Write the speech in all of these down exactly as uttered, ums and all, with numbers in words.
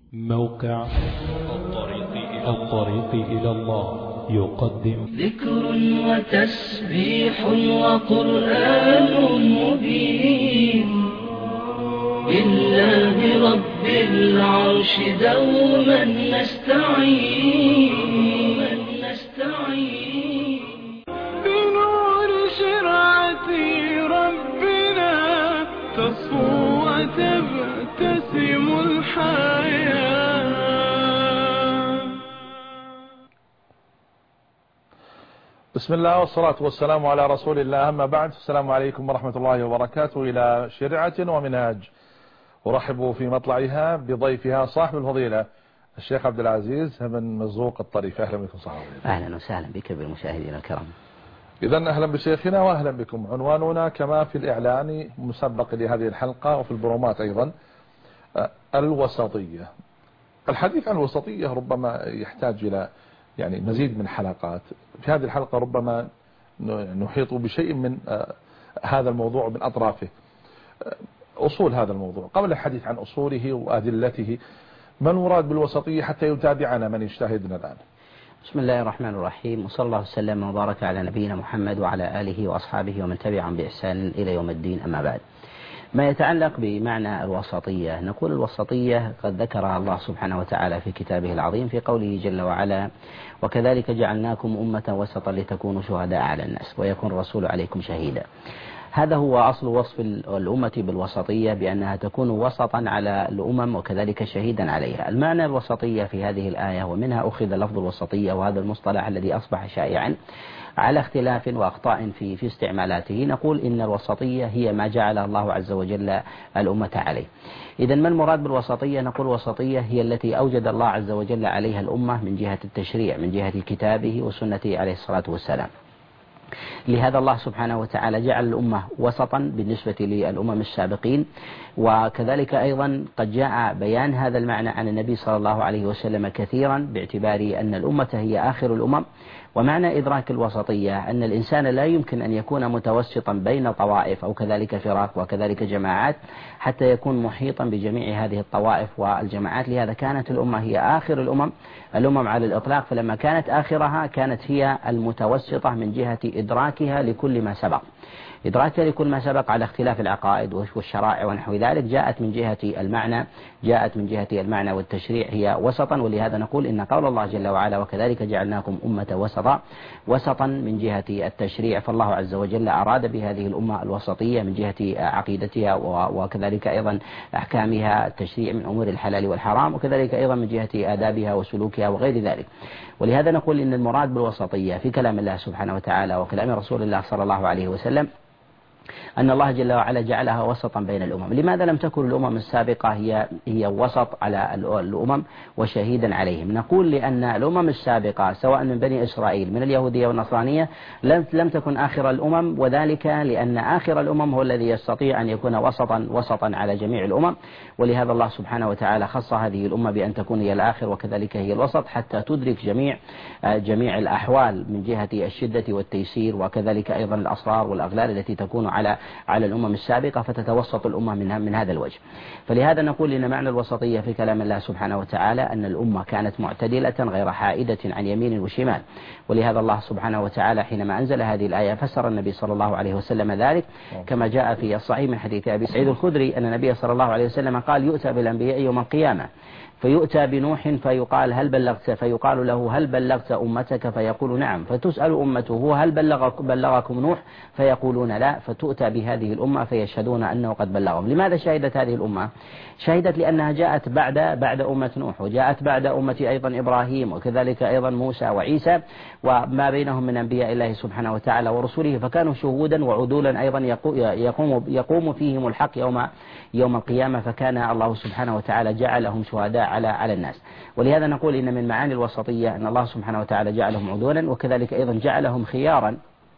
موقع الطريق إلى, الطريق إلى الله يقدم ذكر وتسبيح وقرآن مبين بالله رب العرش دوما نستعين نستعين بنور شرعة ربنا تصفو وتبتسم الحياة. بسم الله والصلاة والسلام على رسول الله، أما بعد، السلام عليكم ورحمة الله وبركاته. إلى شرعة ومنهاج، أرحب في مطلعها بضيفها صاحب الفضيلة الشيخ عبد العزيز بن مرزوق الطريف. أهلا بكم صاحبي. أهلا وسهلا بك بالمشاهدين الكرام. إذا أهلا بشيخنا وأهلا بكم. عنواننا كما في الإعلان مسبق لهذه الحلقة وفي البرومات أيضا الوسطية. الحديث عن الوسطية ربما يحتاج إلى يعني مزيد من حلقات. في هذه الحلقة ربما نحيط بشيء من هذا الموضوع من أطرافه، أصول هذا الموضوع. قبل الحديث عن أصوله وأدلته، ما المراد بالوسطية حتى يتابعنا من يشاهدنا الآن؟ بسم الله الرحمن الرحيم، وصلى الله وسلم وبارك على نبينا محمد وعلى آله وأصحابه ومن تبعهم بإحسان إلى يوم الدين، أما بعد. ما يتعلق بمعنى الوسطية، نقول الوسطية قد ذكرها الله سبحانه وتعالى في كتابه العظيم في قوله جل وعلا: وكذلك جعلناكم أمة وسطا لتكونوا شهداء على الناس ويكون الرسول عليكم شهيدا. هذا هو أصل وصف الأمة بالوسطية، بأنها تكون وسطا على الأمم وكذلك شهيدا عليها. المعنى الوسطية في هذه الآية، ومنها أخذ لفظ الوسطية، وهذا المصطلح الذي أصبح شائعا على اختلاف وأخطاء في في استعمالاته، نقول إن الوسطية هي ما جعل الله عز وجل الأمة عليه. إذا ما المراد بالوسطية؟ نقول الوسطية هي التي أوجد الله عز وجل عليها الأمة من جهة التشريع، من جهة كتابه وسنته عليه الصلاة والسلام. لهذا الله سبحانه وتعالى جعل الأمة وسطا بالنسبة للأمم السابقين، وكذلك أيضا قد جاء بيان هذا المعنى عن النبي صلى الله عليه وسلم كثيرا، باعتبار أن الأمة هي آخر الأمم. ومعنى إدراك الوسطية أن الإنسان لا يمكن أن يكون متوسطا بين طوائف أو كذلك فراق وكذلك جماعات حتى يكون محيطا بجميع هذه الطوائف والجماعات. لهذا كانت الأمة هي آخر الأمم الأمم على الإطلاق، فلما كانت آخرها كانت هي المتوسطة من جهة إدراكها لكل ما سبق. إدراكها لكل ما سبق على اختلاف العقائد والشرائع ونحو ذلك جاءت من جهة المعنى جاءت من جهة المعنى والتشريع هي وسطا. ولهذا نقول إن قول الله جل وعلا: وكذلك جعلناكم أمة وسطا، وسطا من جهة التشريع، فالله عز وجل أراد بهذه الأمة الوسطية من جهة عقيدتها وكذلك أيضا أحكامها، التشريع من أمور الحلال والحرام، وكذلك أيضا من جهة آدابها وسلوكها وغير ذلك. ولهذا نقول إن المراد بالوسطية في كلام الله سبحانه وتعالى وكلام رسول الله صلى الله عليه وسلم أن الله جل وعلا جعلها وسطا بين الأمم. لماذا لم تكن الأمم السابقة هي هي وسط على الأمم وشهيدا عليهم؟ نقول لأن الأمم السابقة سواء من بني إسرائيل من اليهودية والنصرانية لم لم تكن آخر الأمم، وذلك لأن آخر الأمم هو الذي يستطيع أن يكون وسطا وسطا على جميع الأمم. ولهذا الله سبحانه وتعالى خص هذه الأمة بأن تكون هي الآخر وكذلك هي الوسط، حتى تدرك جميع جميع الأحوال من جهة الشدة والتيسير، وكذلك أيضا الأسرار والأغلال التي تكون على على الأمم السابقة، فتتوسط الأمة منها من هذا الوجه. فلهذا نقول إن معنى الوسطية في كلام الله سبحانه وتعالى أن الأمة كانت معتدلة غير حائدة عن يمين وشمال. ولهذا الله سبحانه وتعالى حينما أنزل هذه الآية فسر النبي صلى الله عليه وسلم ذلك كما جاء في الصحيح من حديث أبي سعيد الخدري أن النبي صلى الله عليه وسلم قال: يؤتى بالأنبياء يوم القيامة فيؤتى بنوح فيقال: هل بلغت؟ فيقال له: هل بلغت أمتك؟ فيقول: نعم. فتسأل أمته: هل بلغ بلغكم نوح؟ فيقولون: لا. فتؤتى بهذه الأمة فيشهدون أنه قد بلغهم. لماذا شهدت هذه الأمة؟ شهدت لأنها جاءت بعد بعد أمة نوح، وجاءت بعد أمة أيضا إبراهيم، وكذلك أيضا موسى وعيسى، وما بينهم من أنبياء الله سبحانه وتعالى ورسله، فكانوا شهودا وعدولا أيضا يقوم يقوم فيهم الحق يوم يوم القيامة، فكان الله سبحانه وتعالى جعلهم شهداء على على الناس. ولهذا نقول إن من معاني الوسطية أن الله سبحانه وتعالى جعلهم عدولا، وكذلك أيضا جعلهم خيارا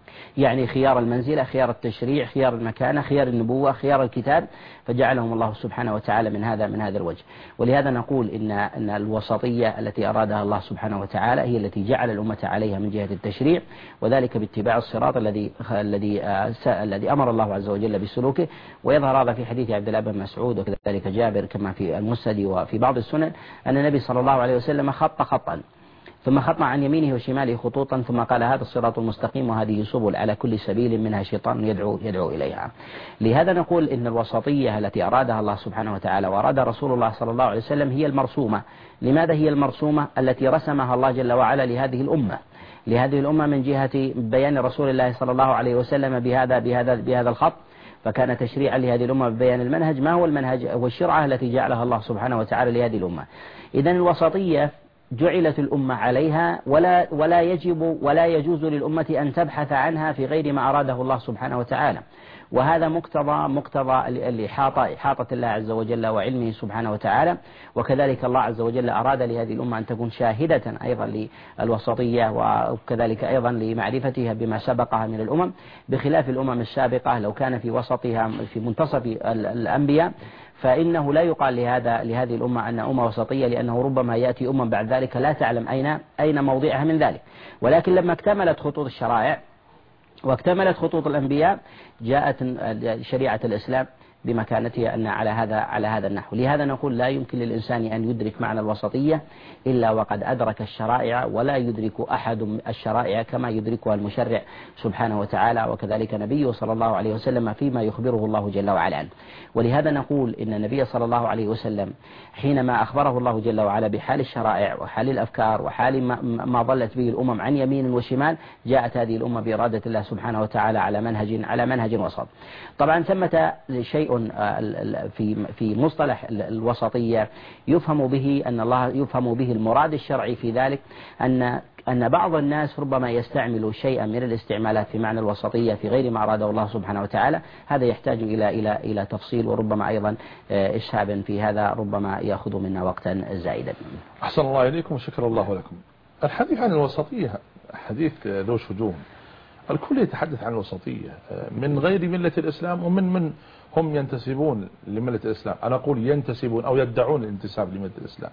يعني خيار المنزلة، خيار التشريع، خيار المكانة، خيار النبوة، خيار الكتاب، فجعلهم الله سبحانه وتعالى من هذا من هذا الوجه. ولهذا نقول إن أن الوسطية التي أرادها الله سبحانه وتعالى هي التي جعل الأمة عليها من جهة التشريع، وذلك باتباع الصراط الذي الذي الذي أمر الله عز وجل بسلوكه. ويظهر هذا في حديث عبد الله بن مسعود وكذلك جابر كما في المسند وفي بعض السنن أن النبي صلى الله عليه وسلم خط خطا ثم خط عن يمينه وشماله خطوطا ثم قال هذا الصراط المستقيم وهذه سبل على كل سبيل منها شيطان يدعو يدعو إليها. لهذا نقول إن الوسطية التي أرادها الله سبحانه وتعالى وأراد رسول الله صلى الله عليه وسلم هي المرسومة. لماذا هي المرسومة؟ التي رسمها الله جل وعلا لهذه الأمة لهذه الأمة من جهة بيان رسول الله صلى الله عليه وسلم بهذا بهذا بهذا الخط، فكان تشريعا لهذه الأمة ببيان المنهج ما هو المنهج والشرعة التي جعلها الله سبحانه وتعالى لهذه الأمة. إذن الوسطية جعلت الأمة عليها ولا ولا يجب ولا يجوز للأمة أن تبحث عنها في غير ما أراده الله سبحانه وتعالى. وهذا مقتضى مقتضى الإحاطة إحاطة الله عز وجل وعلمه سبحانه وتعالى. وكذلك الله عز وجل أراد لهذه الأمة أن تكون شاهدة أيضا للوسطية وكذلك أيضا لمعرفتها بما سبقها من الأمم، بخلاف الأمم السابقة لو كان في وسطها في منتصف الأنبياء فإنه لا يقال لهذا لهذه الأمة أن أمة وسطية، لأنه ربما يأتي أمة بعد ذلك لا تعلم أين أين موضعها من ذلك. ولكن لما اكتملت خطوط الشرائع واكتملت خطوط الأنبياء جاءت شريعة الإسلام بمكانتها أن على هذا على هذا النحو. لهذا نقول لا يمكن للإنسان أن يدرك معنى الوسطية إلا وقد أدرك الشرائع، ولا يدرك أحد الشرائع كما يدركها المشرع سبحانه وتعالى وكذلك نبيه صلى الله عليه وسلم فيما يخبره الله جل وعلا عنه. ولهذا نقول إن النبي صلى الله عليه وسلم حينما أخبره الله جل وعلا بحال الشرائع وحال الأفكار وحال ما ضلت به الأمم عن يمين وشمال، جاءت هذه الأمة بإرادة الله سبحانه وتعالى على منهج على منهج وسط. طبعا ثمة شيء في في مصطلح الوسطية يفهم به أن الله يفهم به المراد الشرعي في ذلك أن أن بعض الناس ربما يستعمل شيئا من الاستعمالات في معنى الوسطية في غير ما أراده الله سبحانه وتعالى. هذا يحتاج إلى إلى إلى تفصيل وربما أيضا إسهاب في هذا ربما يأخذ منا وقتا زائدا. أحسن الله إليكم وشكر الله لكم. الحديث عن الوسطية حديث ذو شجون، الكل يتحدث عن الوسطية من غير ملة الإسلام ومن من هم ينتسبون لملة الإسلام. أنا أقول ينتسبون أو يدعون الانتساب لملة الإسلام،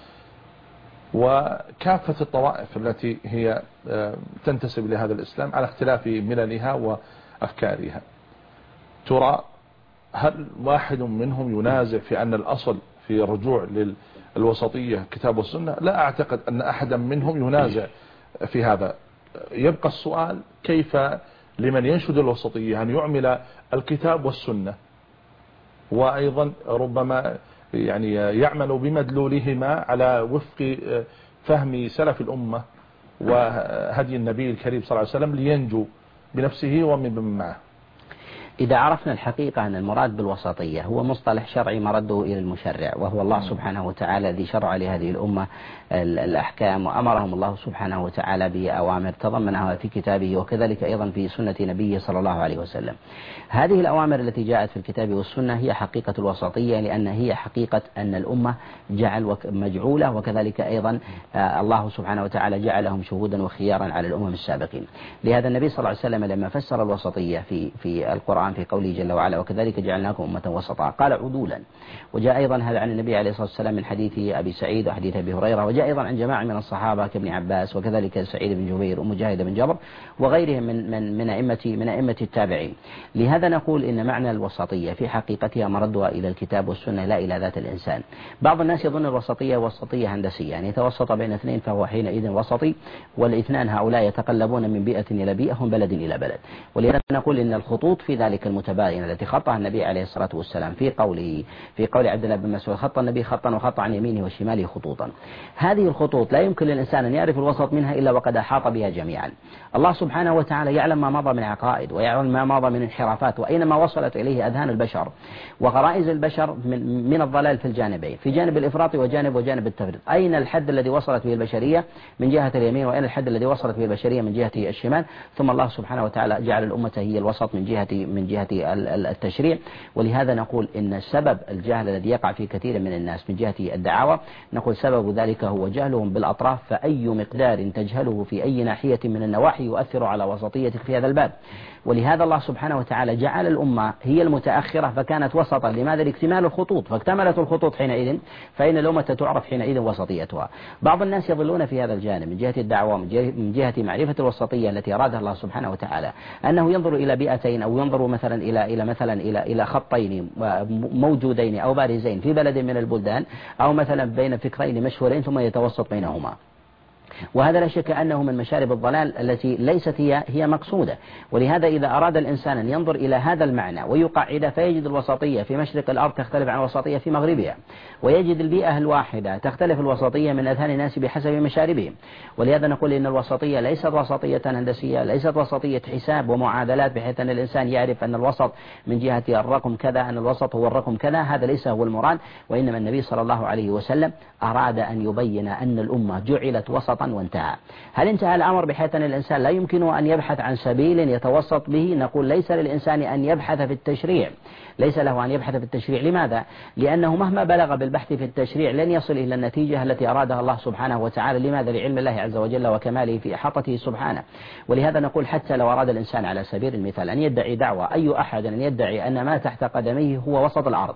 وكافة الطوائف التي هي تنتسب لهذا الإسلام على اختلاف مللها وأفكارها. ترى هل واحد منهم ينازع في أن الأصل في الرجوع للوسطية كتاب والسنة؟ لا أعتقد أن أحدا منهم ينازع في هذا. يبقى السؤال كيف لمن ينشد الوسطية أن يعمل الكتاب والسنة، وأيضا ربما يعني يعمل بمدلولهما على وفق فهم سلف الأمة وهدي النبي الكريم صلى الله عليه وسلم لينجو بنفسه ومن معه. إذا عرفنا الحقيقة أن المراد بالوسطية هو مصطلح شرعي مرده إلى المشرع، وهو الله سبحانه وتعالى الذي شرع لهذه الأمة الأحكام وأمرهم الله سبحانه وتعالى بأوامر تضمنها في كتابه وكذلك أيضا في سنة نبيه صلى الله عليه وسلم. هذه الأوامر التي جاءت في الكتاب والسنة هي حقيقة الوسطية، لأن هي حقيقة أن الأمة جعل مجعولة، وكذلك أيضا الله سبحانه وتعالى جعلهم شهودا وخيارا على الأمم السابقين. لهذا النبي صلى الله عليه وسلم لما فسر الوسطية في في القرآن في قوله جل وعلا وكذلك جعلناكم أمة وسطا قال عدولا. وجاء أيضا هذا عن النبي عليه الصلاة والسلام من حديث أبي سعيد وحديث أبي هريرة، وجاء أيضا عن جماعة من الصحابة كابن عباس وكذلك سعيد بن جبير ومجاهد بن جبر وغيرهم من من من أئمة من أئمة التابعين. لهذا نقول إن معنى الوسطية في حقيقتها مردها إلى الكتاب والسنة لا إلى ذات الإنسان. بعض الناس يظن الوسطية وسطية هندسية، يعني يتوسط بين اثنين فهو حينئذ وسطي، والاثنان هؤلاء يتقلبون من بيئة إلى بيئة ومن بلد إلى بلد. ولهذا نقول إن الخطوط في ذلك المتباينة التي خطها النبي عليه الصلاة والسلام في قوله في قول عبد الله بن مسعود خط النبي خطا وخط عن يمينه وشماله خطوطا، هذه الخطوط لا يمكن للإنسان أن يعرف الوسط منها إلا وقد أحاط بها جميعا. الله سبحانه وتعالى يعلم ما مضى من عقائد ويعلم ما مضى من انحرافات وأينما وصلت إليه أذهان البشر وغرائز البشر من, من الضلال في الجانبين، في جانب الإفراط وجانب وجانب التفريط. أين الحد الذي وصلت به البشرية من جهة اليمين وأين الحد الذي وصلت به البشرية من جهة الشمال. ثم الله سبحانه وتعالى جعل الأمة هي الوسط من جهة من من جهة التشريع. ولهذا نقول إن سبب الجهل الذي يقع في كثير من الناس من جهة الدعاوى نقول سبب ذلك هو جهلهم بالأطراف، فأي مقدار تجهله في أي ناحية من النواحي يؤثر على وسطيتك في هذا الباب. ولهذا الله سبحانه وتعالى جعل الأمة هي المتأخرة فكانت وسطا. لماذا؟ لاكتمال الخطوط، فاكتملت الخطوط حينئذ فإن الأمة تعرف حينئذ وسطيتها. بعض الناس يضلون في هذا الجانب من جهة الدعوة من جهة معرفة الوسطية التي أرادها الله سبحانه وتعالى، أنه ينظر إلى بيئتين أو ينظر مثلا إلى إلى مثلا إلى إلى خطين موجودين أو بارزين في بلد من البلدان، أو مثلا بين فكرين مشهورين ثم يتوسط بينهما. وهذا لا شك أنه من مشارب الضلال التي ليست هي هي مقصودة. ولهذا إذا أراد الإنسان أن ينظر إلى هذا المعنى ويقعد فيجد الوسطية في مشرق الأرض تختلف عن الوسطية في مغربها، ويجد البيئة الواحدة تختلف الوسطية من أذهان الناس بحسب مشاربهم. ولهذا نقول إن الوسطية ليست وسطية هندسية، ليست وسطية حساب ومعادلات بحيث أن الإنسان يعرف أن الوسط من جهة الرقم كذا، أن الوسط هو الرقم كذا، هذا ليس هو المراد. وإنما النبي صلى الله عليه وسلم أراد أن يبين أن الأمة جعلت وسطا وانتهى. هل انتهى الأمر بحيث أن الإنسان لا يمكنه أن يبحث عن سبيل يتوسط به؟ نقول ليس للإنسان أن يبحث في التشريع، ليس له أن يبحث في التشريع. لماذا؟ لأنه مهما بلغ بالبحث في التشريع لن يصل إلى النتيجة التي أرادها الله سبحانه وتعالى. لماذا؟ لعلم الله عز وجل وكماله في إحاطته سبحانه. ولهذا نقول حتى لو أراد الإنسان على سبيل المثال أن يدعي دعوة، أي أحد أن يدعي أن ما تحت قدميه هو وسط الأرض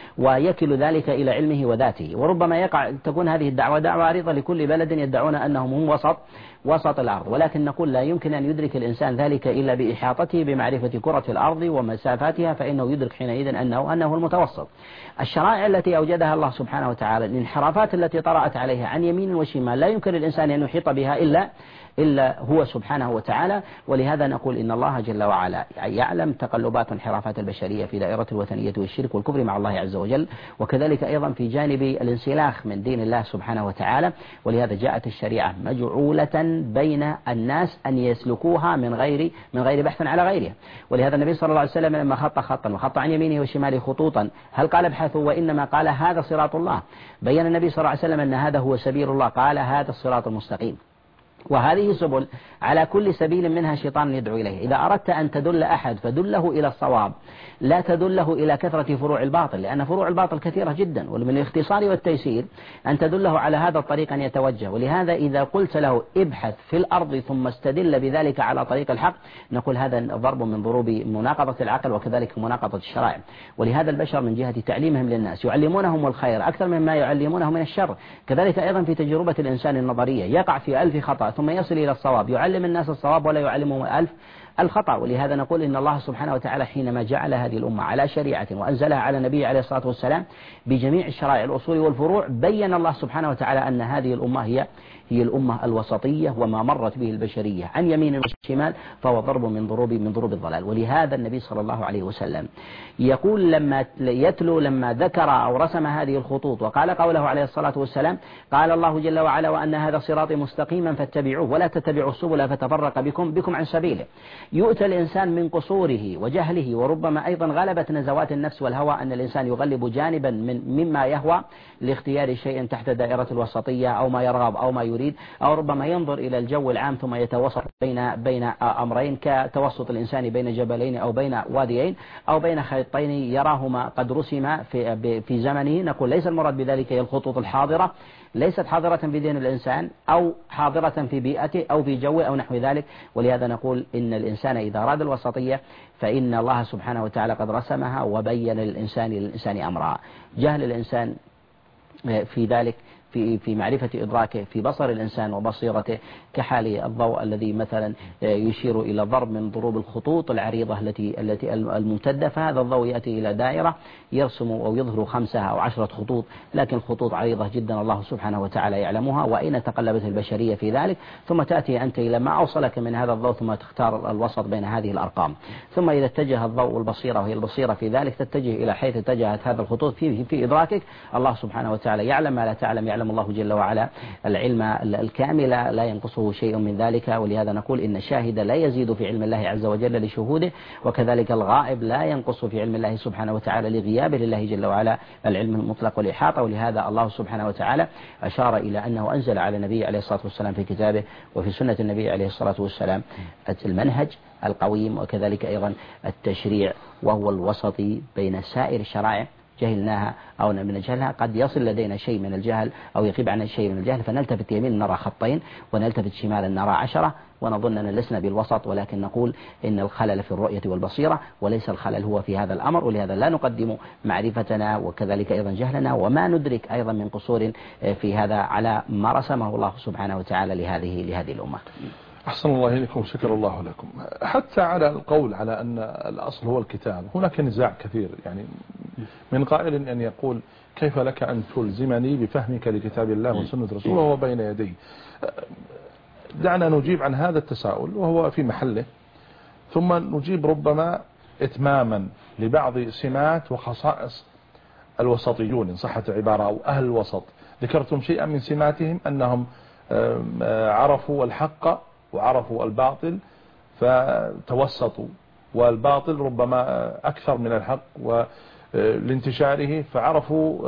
ويكل ذلك إلى علمه وذاته، وربما يقع تكون هذه الدعوة دعوة عريضة لكل بلد يدعون أنهم هم وسط وسط الأرض، ولكن نقول لا يمكن أن يدرك الإنسان ذلك إلا بإحاطته بمعرفة كرة الأرض ومسافاتها، فإنه يدرك حينئذ أنه أنه المتوسط. الشرائع التي أوجدها الله سبحانه وتعالى، الانحرافات التي طرأت عليها عن يمين وشمال، لا يمكن للإنسان أن يحيط بها إلا إلا هو سبحانه وتعالى. ولهذا نقول إن الله جل وعلا يعلم تقلبات انحرافات البشرية في دائرة الوثنية والشرك والكفر مع الله عز وجل، وكذلك أيضا في جانب الانسلاخ من دين الله سبحانه وتعالى. ولهذا جاءت الشريعة مجعولة بين الناس أن يسلكوها من غير من غير بحث على غيرها. ولهذا النبي صلى الله عليه وسلم لما خط خطا وخط عن يمينه وشماله خطوطا، هل قال ابحثوا؟ وإنما قال هذا صراط الله. بين النبي صلى الله عليه وسلم أن هذا هو سبيل الله، قال هذا الصراط المستقيم. وهذه سبل على كل سبيل منها شيطان يدعو إليه. إذا أردت أن تدل أحد فدله إلى الصواب، لا تدله إلى كثرة فروع الباطل، لأن فروع الباطل كثيرة جدا، ومن الاختصار والتيسير أن تدله على هذا الطريق أن يتوجه. ولهذا إذا قلت له ابحث في الأرض ثم استدل بذلك على طريق الحق، نقول هذا ضرب من ضروب مناقضة العقل وكذلك مناقضة الشرائع. ولهذا البشر من جهة تعليمهم للناس يعلمونهم الخير أكثر مما يعلمونهم من الشر. كذلك أيضا في تجربة الإنسان النظرية يقع في ألف خطأ ثم يصل إلى الصواب، يعلم الناس الصواب ولا يعلمهم ألف الخطأ. ولهذا نقول إن الله سبحانه وتعالى حينما جعل هذه الأمة على شريعة وأنزلها على النبي عليه الصلاة والسلام بجميع الشرائع الأصول والفروع، بين الله سبحانه وتعالى أن هذه الأمة هي هي الأمة الوسطية، وما مرت به البشرية عن يمين وشمال فهو ضرب من ضروب من ضروب الضلال. ولهذا النبي صلى الله عليه وسلم يقول لما يتلو لما ذكر أو رسم هذه الخطوط وقال قوله عليه الصلاة والسلام، قال الله جل وعلا وأن هذا صراطي مستقيما فاتبعوه ولا تتبعوا السبل فتفرق بكم بكم عن سبيله. يؤتى الإنسان من قصوره وجهله، وربما أيضا غلبت نزوات النفس والهوى أن الإنسان يغلب جانبا من مما يهوى لاختيار شيء تحت دائرة الوسطية أو ما يرغب أو ما يريد، أو ربما ينظر إلى الجو العام ثم يتوسط بين بين أمرين كتوسط الإنسان بين جبلين أو بين واديين أو بين خيطين يراهما قد رسما في في زمنه. نقول ليس المراد بذلك هي الخطوط الحاضرة، ليست حاضرة في دين الإنسان أو حاضرة في بيئته أو في جوه أو نحو ذلك. ولهذا نقول إن الإنسان إذا أراد الوسطية فإن الله سبحانه وتعالى قد رسمها وبين للإنسان للإنسان أمرها. جهل الإنسان في ذلك في في معرفة إدراكه في بصر الإنسان وبصيرته كحال الضوء الذي مثلا يشير إلى ضرب من ضروب الخطوط العريضة التي التي الممتدة، فهذا الضوء يأتي إلى دائرة يرسم أو يظهر خمسة أو عشرة خطوط، لكن خطوط عريضة جدا الله سبحانه وتعالى يعلمها وأين تقلبت البشرية في ذلك. ثم تأتي أنت إلى ما أوصلك من هذا الضوء ثم تختار الوسط بين هذه الأرقام، ثم إذا اتجه الضوء والبصيرة وهي البصيرة في ذلك تتجه إلى حيث اتجهت هذا الخطوط في في إدراكك. الله سبحانه وتعالى يعلم ما لا تعلم، يعلم يعلم الله جل وعلا العلم الكامل لا ينقصه شيء من ذلك. ولهذا نقول إن الشاهد لا يزيد في علم الله عز وجل لشهوده، وكذلك الغائب لا ينقص في علم الله سبحانه وتعالى لغيابه لله جل وعلا العلم المطلق والإحاطة. ولهذا الله سبحانه وتعالى أشار إلى أنه أنزل على النبي عليه الصلاة والسلام في كتابه وفي سنة النبي عليه الصلاة والسلام المنهج القويم، وكذلك أيضا التشريع وهو الوسطي بين سائر الشرائع جهلناها أو نجهلها. قد يصل لدينا شيء من الجهل أو يغيب عنا شيء من الجهل فنلتفت يمين نرى خطين ونلتفت شمالا نرى عشرة ونظن أن لسنا بالوسط، ولكن نقول إن الخلل في الرؤية والبصيرة وليس الخلل هو في هذا الأمر. ولهذا لا نقدم معرفتنا وكذلك أيضا جهلنا وما ندرك أيضا من قصور في هذا على ما رسمه الله سبحانه وتعالى لهذه لهذه الأمة. أحسن الله إليكم وشكر الله لكم. حتى على القول على أن الأصل هو الكتاب هناك نزاع كثير، يعني من قائل أن يقول كيف لك أن تلزمني بفهمك لكتاب الله وسنة رسوله وهو بين يدي. دعنا نجيب عن هذا التساؤل وهو في محله، ثم نجيب ربما إتماما لبعض سمات وخصائص الوسطيون إن صحت العبارة أو أهل الوسط. ذكرتم شيئا من سماتهم أنهم عرفوا الحق وعرفوا الباطل فتوسطوا، والباطل ربما أكثر من الحق ولانتشاره فعرفوا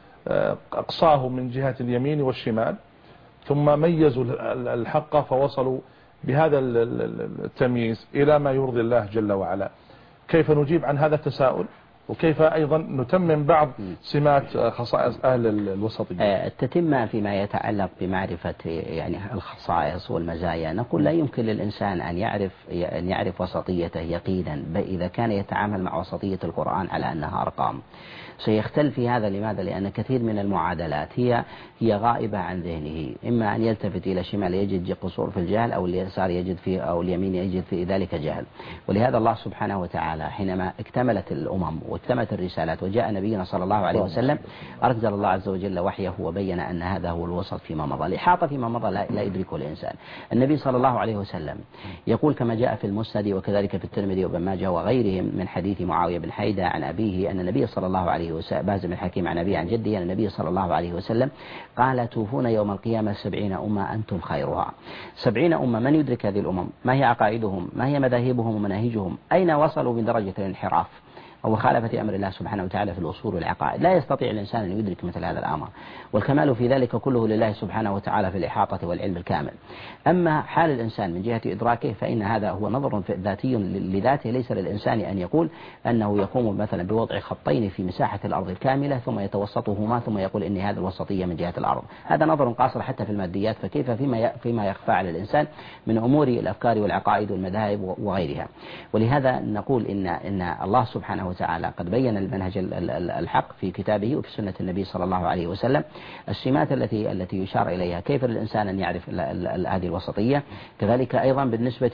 أقصاه من جهة اليمين والشمال، ثم ميزوا الحق فوصلوا بهذا التمييز إلى ما يرضي الله جل وعلا. كيف نجيب عن هذا التساؤل وكيف أيضا نتمم بعض سمات خصائص أهل الوسطية؟ التتمة فيما يتعلق بمعرفة يعني الخصائص والمزايا، نقول لا يمكن للإنسان أن يعرف أن يعرف وسطيته يقينا إذا كان يتعامل مع وسطية القرآن على أنها أرقام. سيختل في هذا. لماذا؟ لأن كثير من المعادلات هي هي غائبة عن ذهنه، إما أن يلتفت إلى الشمال يجد قصور في الجهل، أو اليسار يجد فيه أو اليمين يجد في ذلك جهل. ولهذا الله سبحانه وتعالى حينما اكتملت الأمم واكتملت الرسالات وجاء نبينا صلى الله عليه وسلم أنزل الله عز وجل وحيه وبين أن هذا هو الوسط فيما مضى. الإحاطة فيما مضى لا, لا يدركه الإنسان. النبي صلى الله عليه وسلم يقول كما جاء في المسند وكذلك في الترمذي وابن ماجه وغيرهم من حديث معاوية بن حيدة عن أبيه أن النبي صلى الله عليه وسلم باز بن الحكيم عن أبيه عن جده أن النبي صلى الله عليه وسلم قال توفون يوم القيامة سبعين أمة أنتم خيرها. سبعين أمة، من يدرك هذه الأمم؟ ما هي عقائدهم؟ ما هي مذاهبهم ومناهجهم؟ أين وصلوا من درجة الانحراف أو مخالفة أمر الله سبحانه وتعالى في الأصول والعقائد؟ لا يستطيع الإنسان أن يدرك مثل هذا الأمر، والكمال في ذلك كله لله سبحانه وتعالى في الإحاطة والعلم الكامل. أما حال الإنسان من جهة إدراكه فإن هذا هو نظر ذاتي لذاته، ليس للإنسان أن يقول أنه يقوم مثلا بوضع خطين في مساحة الأرض الكاملة ثم يتوسطهما ثم يقول إن هذا الوسطية من جهة الأرض. هذا نظر قاصر حتى في الماديات، فكيف فيما فيما يخفى على الإنسان من أمور الأفكار والعقائد والمذاهب وغيرها. ولهذا نقول إن إن الله سبحانه وتعالى قد بين المنهج الحق في كتابه وفي سنة النبي صلى الله عليه وسلم السمات التي التي يشار إليها، كيف للإنسان أن يعرف هذه الوسطية. كذلك أيضا بالنسبة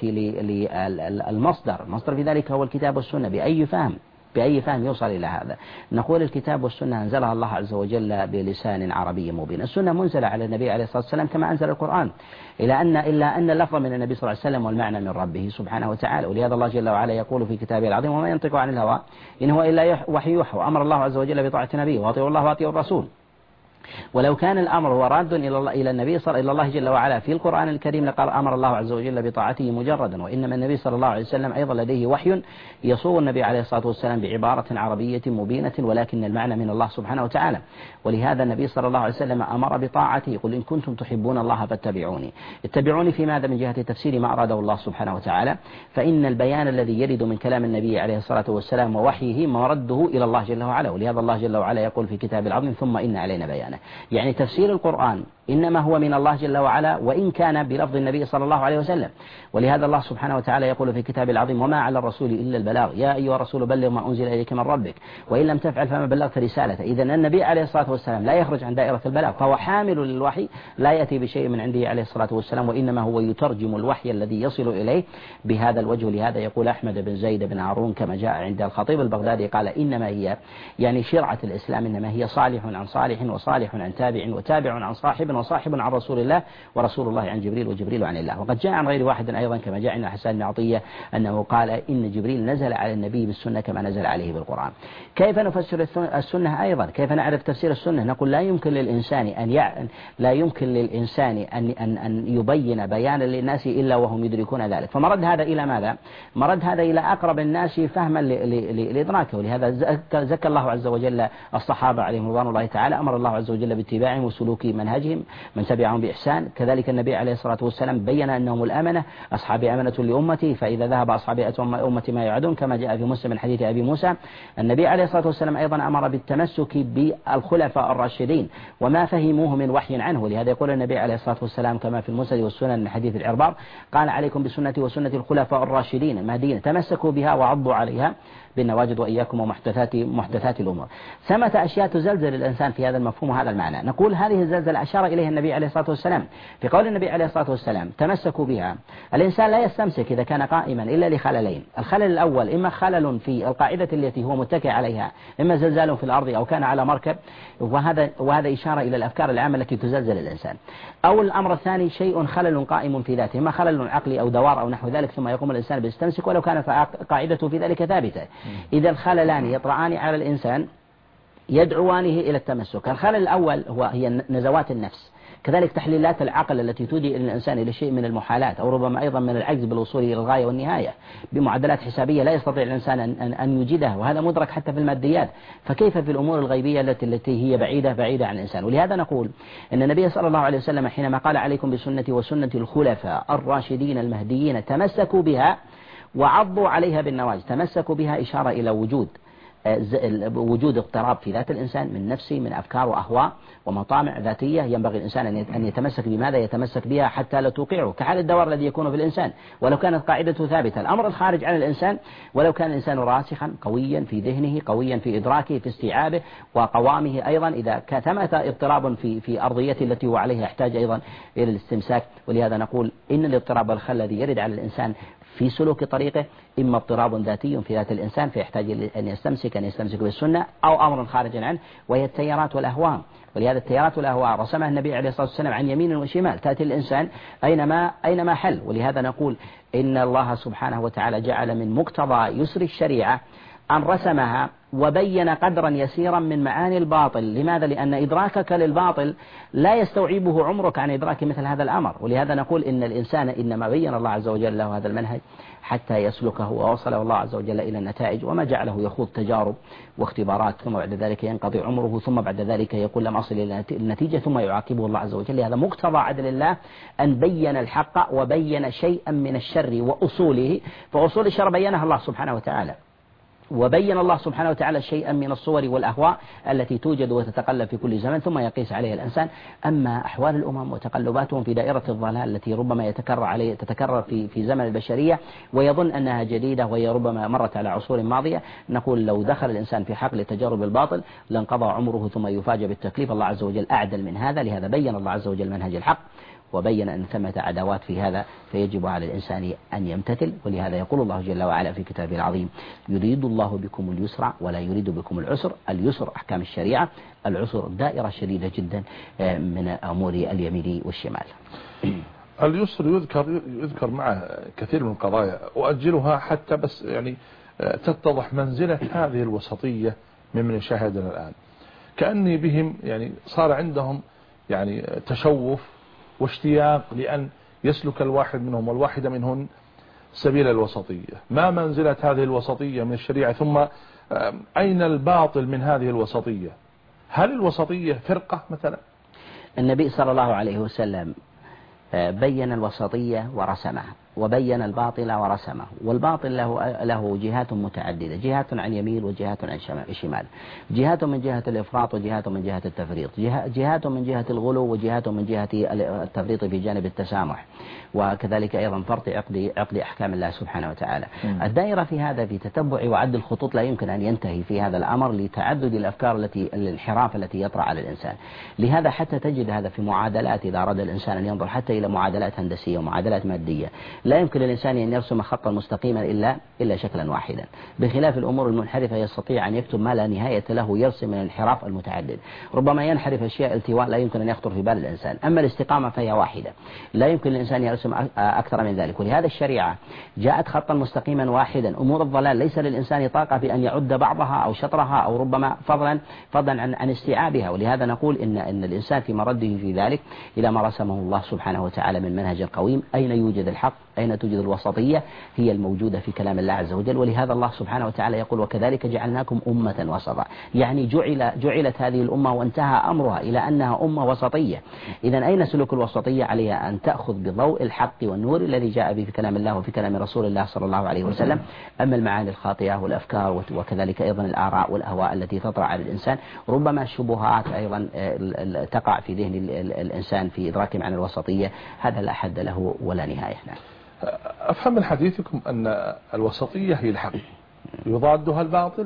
للمصدر، المصدر في ذلك هو الكتاب والسنة. بأي فهم بأي فهم يوصل إلى هذا؟ نقول الكتاب والسنة أنزلها الله عز وجل بلسان عربي مبين. السنة منزلة على النبي عليه الصلاة والسلام كما أنزل القرآن، إلى أن إلا أن اللفظ من النبي صلى الله عليه وسلم والمعنى من ربه سبحانه وتعالى. ولهذا الله جل وعلا يقول في كتابه العظيم وما ينطق عن الهوى إن هو إلا وحي يوحى، وأمر الله عز وجل بطاعة نبيه وأطيعوا الله وأطيعوا الرسول. ولو كان الأمر هو راد إلى الله إلى النبي صلى إلى الله جل وعلا في القرآن الكريم لقال أمر الله عز وجل بطاعته مجردا. وإنما النبي صلى الله عليه وسلم أيضا لديه وحي يصوغ النبي عليه الصلاة والسلام بعبارة عربية مبينة ولكن المعنى من الله سبحانه وتعالى. ولهذا النبي صلى الله عليه وسلم أمر بطاعته، قل إن كنتم تحبون الله فاتبعوني. اتبعوني في ماذا؟ من جهة تفسير ما أراده الله سبحانه وتعالى، فإن البيان الذي يرد من كلام النبي عليه الصلاة والسلام ووحيه مرده إلى الله جل وعلا. ولهذا الله جل وعلا يقول في كتاب العظيم ثم إن علينا بيانه، يعني تفسير القرآن إنما هو من الله جل وعلا وإن كان بلفظ النبي صلى الله عليه وسلم. ولهذا الله سبحانه وتعالى يقول في كتاب العظيم وما على الرسول إلا البلاغ يا أيها الرسول بلغ ما أنزل إليك من ربك وإن لم تفعل فما بلغت رسالته. إذن النبي عليه الصلاة والسلام لا يخرج عن دائرة البلاغ، فهو حامل للوحي لا يأتي بشيء من عنده عليه الصلاة والسلام، وإنما هو يترجم الوحي الذي يصل إليه بهذا الوجه. لهذا يقول أحمد بن زيد بن هارون كما جاء عند الخطيب البغدادي قال إنما هي يعني شرعة الإسلام إنما هي صالح عن صالح وصالح عن تابع وتابع عن صاحب وصاحب عن رسول الله ورسول الله عن جبريل وجبريل عن الله. وقد جاء عن غير واحد أيضا كما جاء عن حسان بن عطية أنه قال إن جبريل نزل على النبي بالسنة كما نزل عليه بالقرآن. كيف نفسر السنة أيضا؟ كيف نعرف تفسير السنة؟ نقول لا يمكن للإنسان أن يع... لا يمكن للإنسان أن أن أن يبين بيانا للناس إلا وهم يدركون ذلك. فمرد هذا إلى ماذا؟ مرد هذا إلى أقرب الناس فهما لإدراكه. ولهذا زكى الله عز وجل الصحابة عليهم رضوان الله تعالى، أمر الله عز وجل باتباعهم وسلوك منهجهم من تبعهم بإحسان. كذلك النبي عليه الصلاة والسلام بين أنهم الأمنة، أصحاب أمنة لأمتي فإذا ذهب أصحاب أمتي ما يعدون، كما جاء في مسلم من حديث أبي موسى. النبي عليه الصلاة والسلام أيضا أمر بالتمسك بالخلفاء الراشدين وما فهموه من وحي عنه. ولهذا يقول النبي عليه الصلاة والسلام كما في المسند والسنن من حديث العرباض قال عليكم بسنتي وسنة الخلفاء الراشدين المهديين تمسكوا بها وعضوا عليها بالنواجذ وإياكم ومحدثات محدثات الأمور. ثمة أشياء تزلزل الإنسان في هذا المفهوم وهذا المعنى. نقول هذه الزلزلة أشار إليها النبي عليه الصلاة والسلام في قول النبي عليه الصلاة والسلام تمسكوا بها. الإنسان لا يستمسك إذا كان قائما إلا لخللين. الخلل الأول إما خلل في القاعدة التي هو متكئ عليها، إما زلزال في الأرض أو كان على مركب، وهذا وهذا إشارة إلى الأفكار العامة التي تزلزل الإنسان. أو الأمر الثاني شيء خلل قائم في ذاته، إما خلل عقلي أو دوار أو نحو ذلك، ثم يقوم الإنسان بالاستمسك ولو كانت قاعدته في ذلك ثابتة. إذا الخللان يطرعان على الإنسان يدعوانه إلى التمسك. الخلل الأول هو هي نزوات النفس، كذلك تحليلات العقل التي تودي الإنسان إلى شيء من المحالات أو ربما أيضا من العجز بالوصول إلى الغاية والنهاية بمعدلات حسابية لا يستطيع الإنسان أن, أن يوجدها، وهذا مدرك حتى في الماديات، فكيف في الأمور الغيبية التي التي هي بعيدة بعيدة عن الإنسان. ولهذا نقول أن النبي صلى الله عليه وسلم حينما قال عليكم بسنتي وسنة الخلفاء الراشدين المهديين تمسكوا بها وعضوا عليها بالنواجذ، تمسكوا بها إشارة إلى وجود وجود اضطراب في ذات الإنسان من نفسه من أفكار وأهواء ومطامع ذاتية، ينبغي الإنسان أن يتمسك بماذا يتمسك بها حتى لا توقعه، كحال الدوار الذي يكون في الإنسان ولو كانت قاعدته ثابتة. الأمر الخارج عن الإنسان ولو كان الإنسان راسخا قويا في ذهنه قويا في إدراكه في استيعابه وقوامه أيضا، إذا ثبت اضطراب في في أرضيته التي هو عليها يحتاج أيضا إلى الاستمساك. ولهذا نقول إن الاضطراب الخل الذي يرد على الإنسان في سلوك طريقه إما اضطراب ذاتي في ذات الإنسان فيحتاج أن يستمسك أن يستمسك بالسنة، أو أمر خارج عنه وهي التيارات والأهواء. ولهذا التيارات والأهواء رسمها النبي عليه الصلاة والسلام عن يمين وشمال، تأتي الإنسان أينما أينما حل. ولهذا نقول إن الله سبحانه وتعالى جعل من مقتضى يسر الشريعة أن رسمها وبين قدرا يسيرا من معاني الباطل. لماذا؟ لأن إدراكك للباطل لا يستوعبه عمرك عن إدراك مثل هذا الأمر. ولهذا نقول إن الإنسان إنما بين الله عز وجل له هذا المنهج حتى يسلكه ووصله الله عز وجل إلى النتائج، وما جعله يخوض تجارب واختبارات ثم بعد ذلك ينقضي عمره ثم بعد ذلك يقول لم أصل إلى النتيجة ثم يعاقبه الله عز وجل. هذا مقتضى عدل الله أن بين الحق وبين شيئا من الشر وأصوله، فأصول الشر بينها الله سبحانه وتعالى، وبين الله سبحانه وتعالى شيئا من الصور والأهواء التي توجد وتتقلب في كل زمن ثم يقيس عليها الإنسان. أما أحوال الأمم وتقلباتهم في دائرة الضلال التي ربما يتكرر عليه تتكرر في في زمن البشرية ويظن أنها جديدة وهي ربما مرت على عصور ماضية، نقول لو دخل الإنسان في حقل تجارب الباطل لانقضى عمره ثم يفاجأ بالتكليف. الله عز وجل أعدل من هذا، لهذا بين الله عز وجل منهج الحق وبين أن ثمة عداوات في هذا، فيجب على الإنسان أن يمتثل. ولهذا يقول الله جل وعلا في كتابه العظيم يريد الله بكم اليسر ولا يريد بكم العسر. اليسر أحكام الشريعة، العسر دائرة شديدة جدا من أمور اليمين والشمال. اليسر يذكر يذكر معه كثير من القضايا وأجلها حتى بس يعني تتضح منزلة هذه الوسطية ممن شاهدنا الآن، كأني بهم يعني صار عندهم يعني تشوف واشتياق لأن يسلك الواحد منهم والواحدة منهن سبيل الوسطية. ما منزلة هذه الوسطية من الشريعة؟ ثم أين الباطل من هذه الوسطية؟ هل الوسطية فرقة مثلا؟ النبي صلى الله عليه وسلم بين الوسطية ورسمها، وبين الباطل ورسمه. والباطل له له جهات متعددة، جهات عن يمين وجهات عن شمال، جهات من جهة الإفراط وجهات من جهة التفريط، جهات من جهة الغلو وجهات من جهة التفريط في جانب التسامح، وكذلك أيضا فرط عقد عقد أحكام الله سبحانه وتعالى. م. الدائرة في هذا في تتبع وعد الخطوط لا يمكن أن ينتهي في هذا الأمر لتعدد الأفكار التي الانحراف التي يطرأ على الإنسان. لهذا حتى تجد هذا في معادلات، إذا أراد الإنسان أن ينظر حتى إلى معادلات هندسية ومعادلات مادية، لا يمكن للإنسان أن يرسم خطا مستقيما إلا إلا شكلا واحدا، بخلاف الأمور المنحرفة يستطيع أن يكتب ما لا نهاية له، يرسم من الانحراف المتعدد. ربما ينحرف أشياء التواء لا يمكن أن يخطر في بال الإنسان، أما الاستقامة فهي واحدة، لا يمكن للإنسان يرسم أكثر من ذلك. ولهذا الشريعة جاءت خطا مستقيما واحدا. أمور الضلال ليس للإنسان طاقة في أن يعد بعضها أو شطرها أو ربما فضلا فضلا عن عن استيعابها. ولهذا نقول إن إن الإنسان في مرده في ذلك إلى ما رسمه الله سبحانه وتعالى من منهج قويم. أين يوجد الحق؟ أين توجد الوسطية؟ هي الموجودة في كلام الله عز وجل. ولهذا الله سبحانه وتعالى يقول: وكذلك جعلناكم أمة وسطا، يعني جعل جعلت هذه الأمة وانتهى أمرها إلى أنها أمة وسطية. إذا أين سلوك الوسطية؟ عليها أن تأخذ بضوء الحق والنور الذي جاء به في كلام الله وفي كلام رسول الله صلى الله عليه وسلم. أما المعاني الخاطئة والأفكار وكذلك أيضا الآراء والأهواء التي تطرأ على الإنسان، ربما الشبهات أيضا تقع في ذهن الإنسان في إدراك معنى الوسطية، هذا لا حد له ولا نهاية. أفهم من حديثكم أن الوسطية هي الحق يضادها الباطل.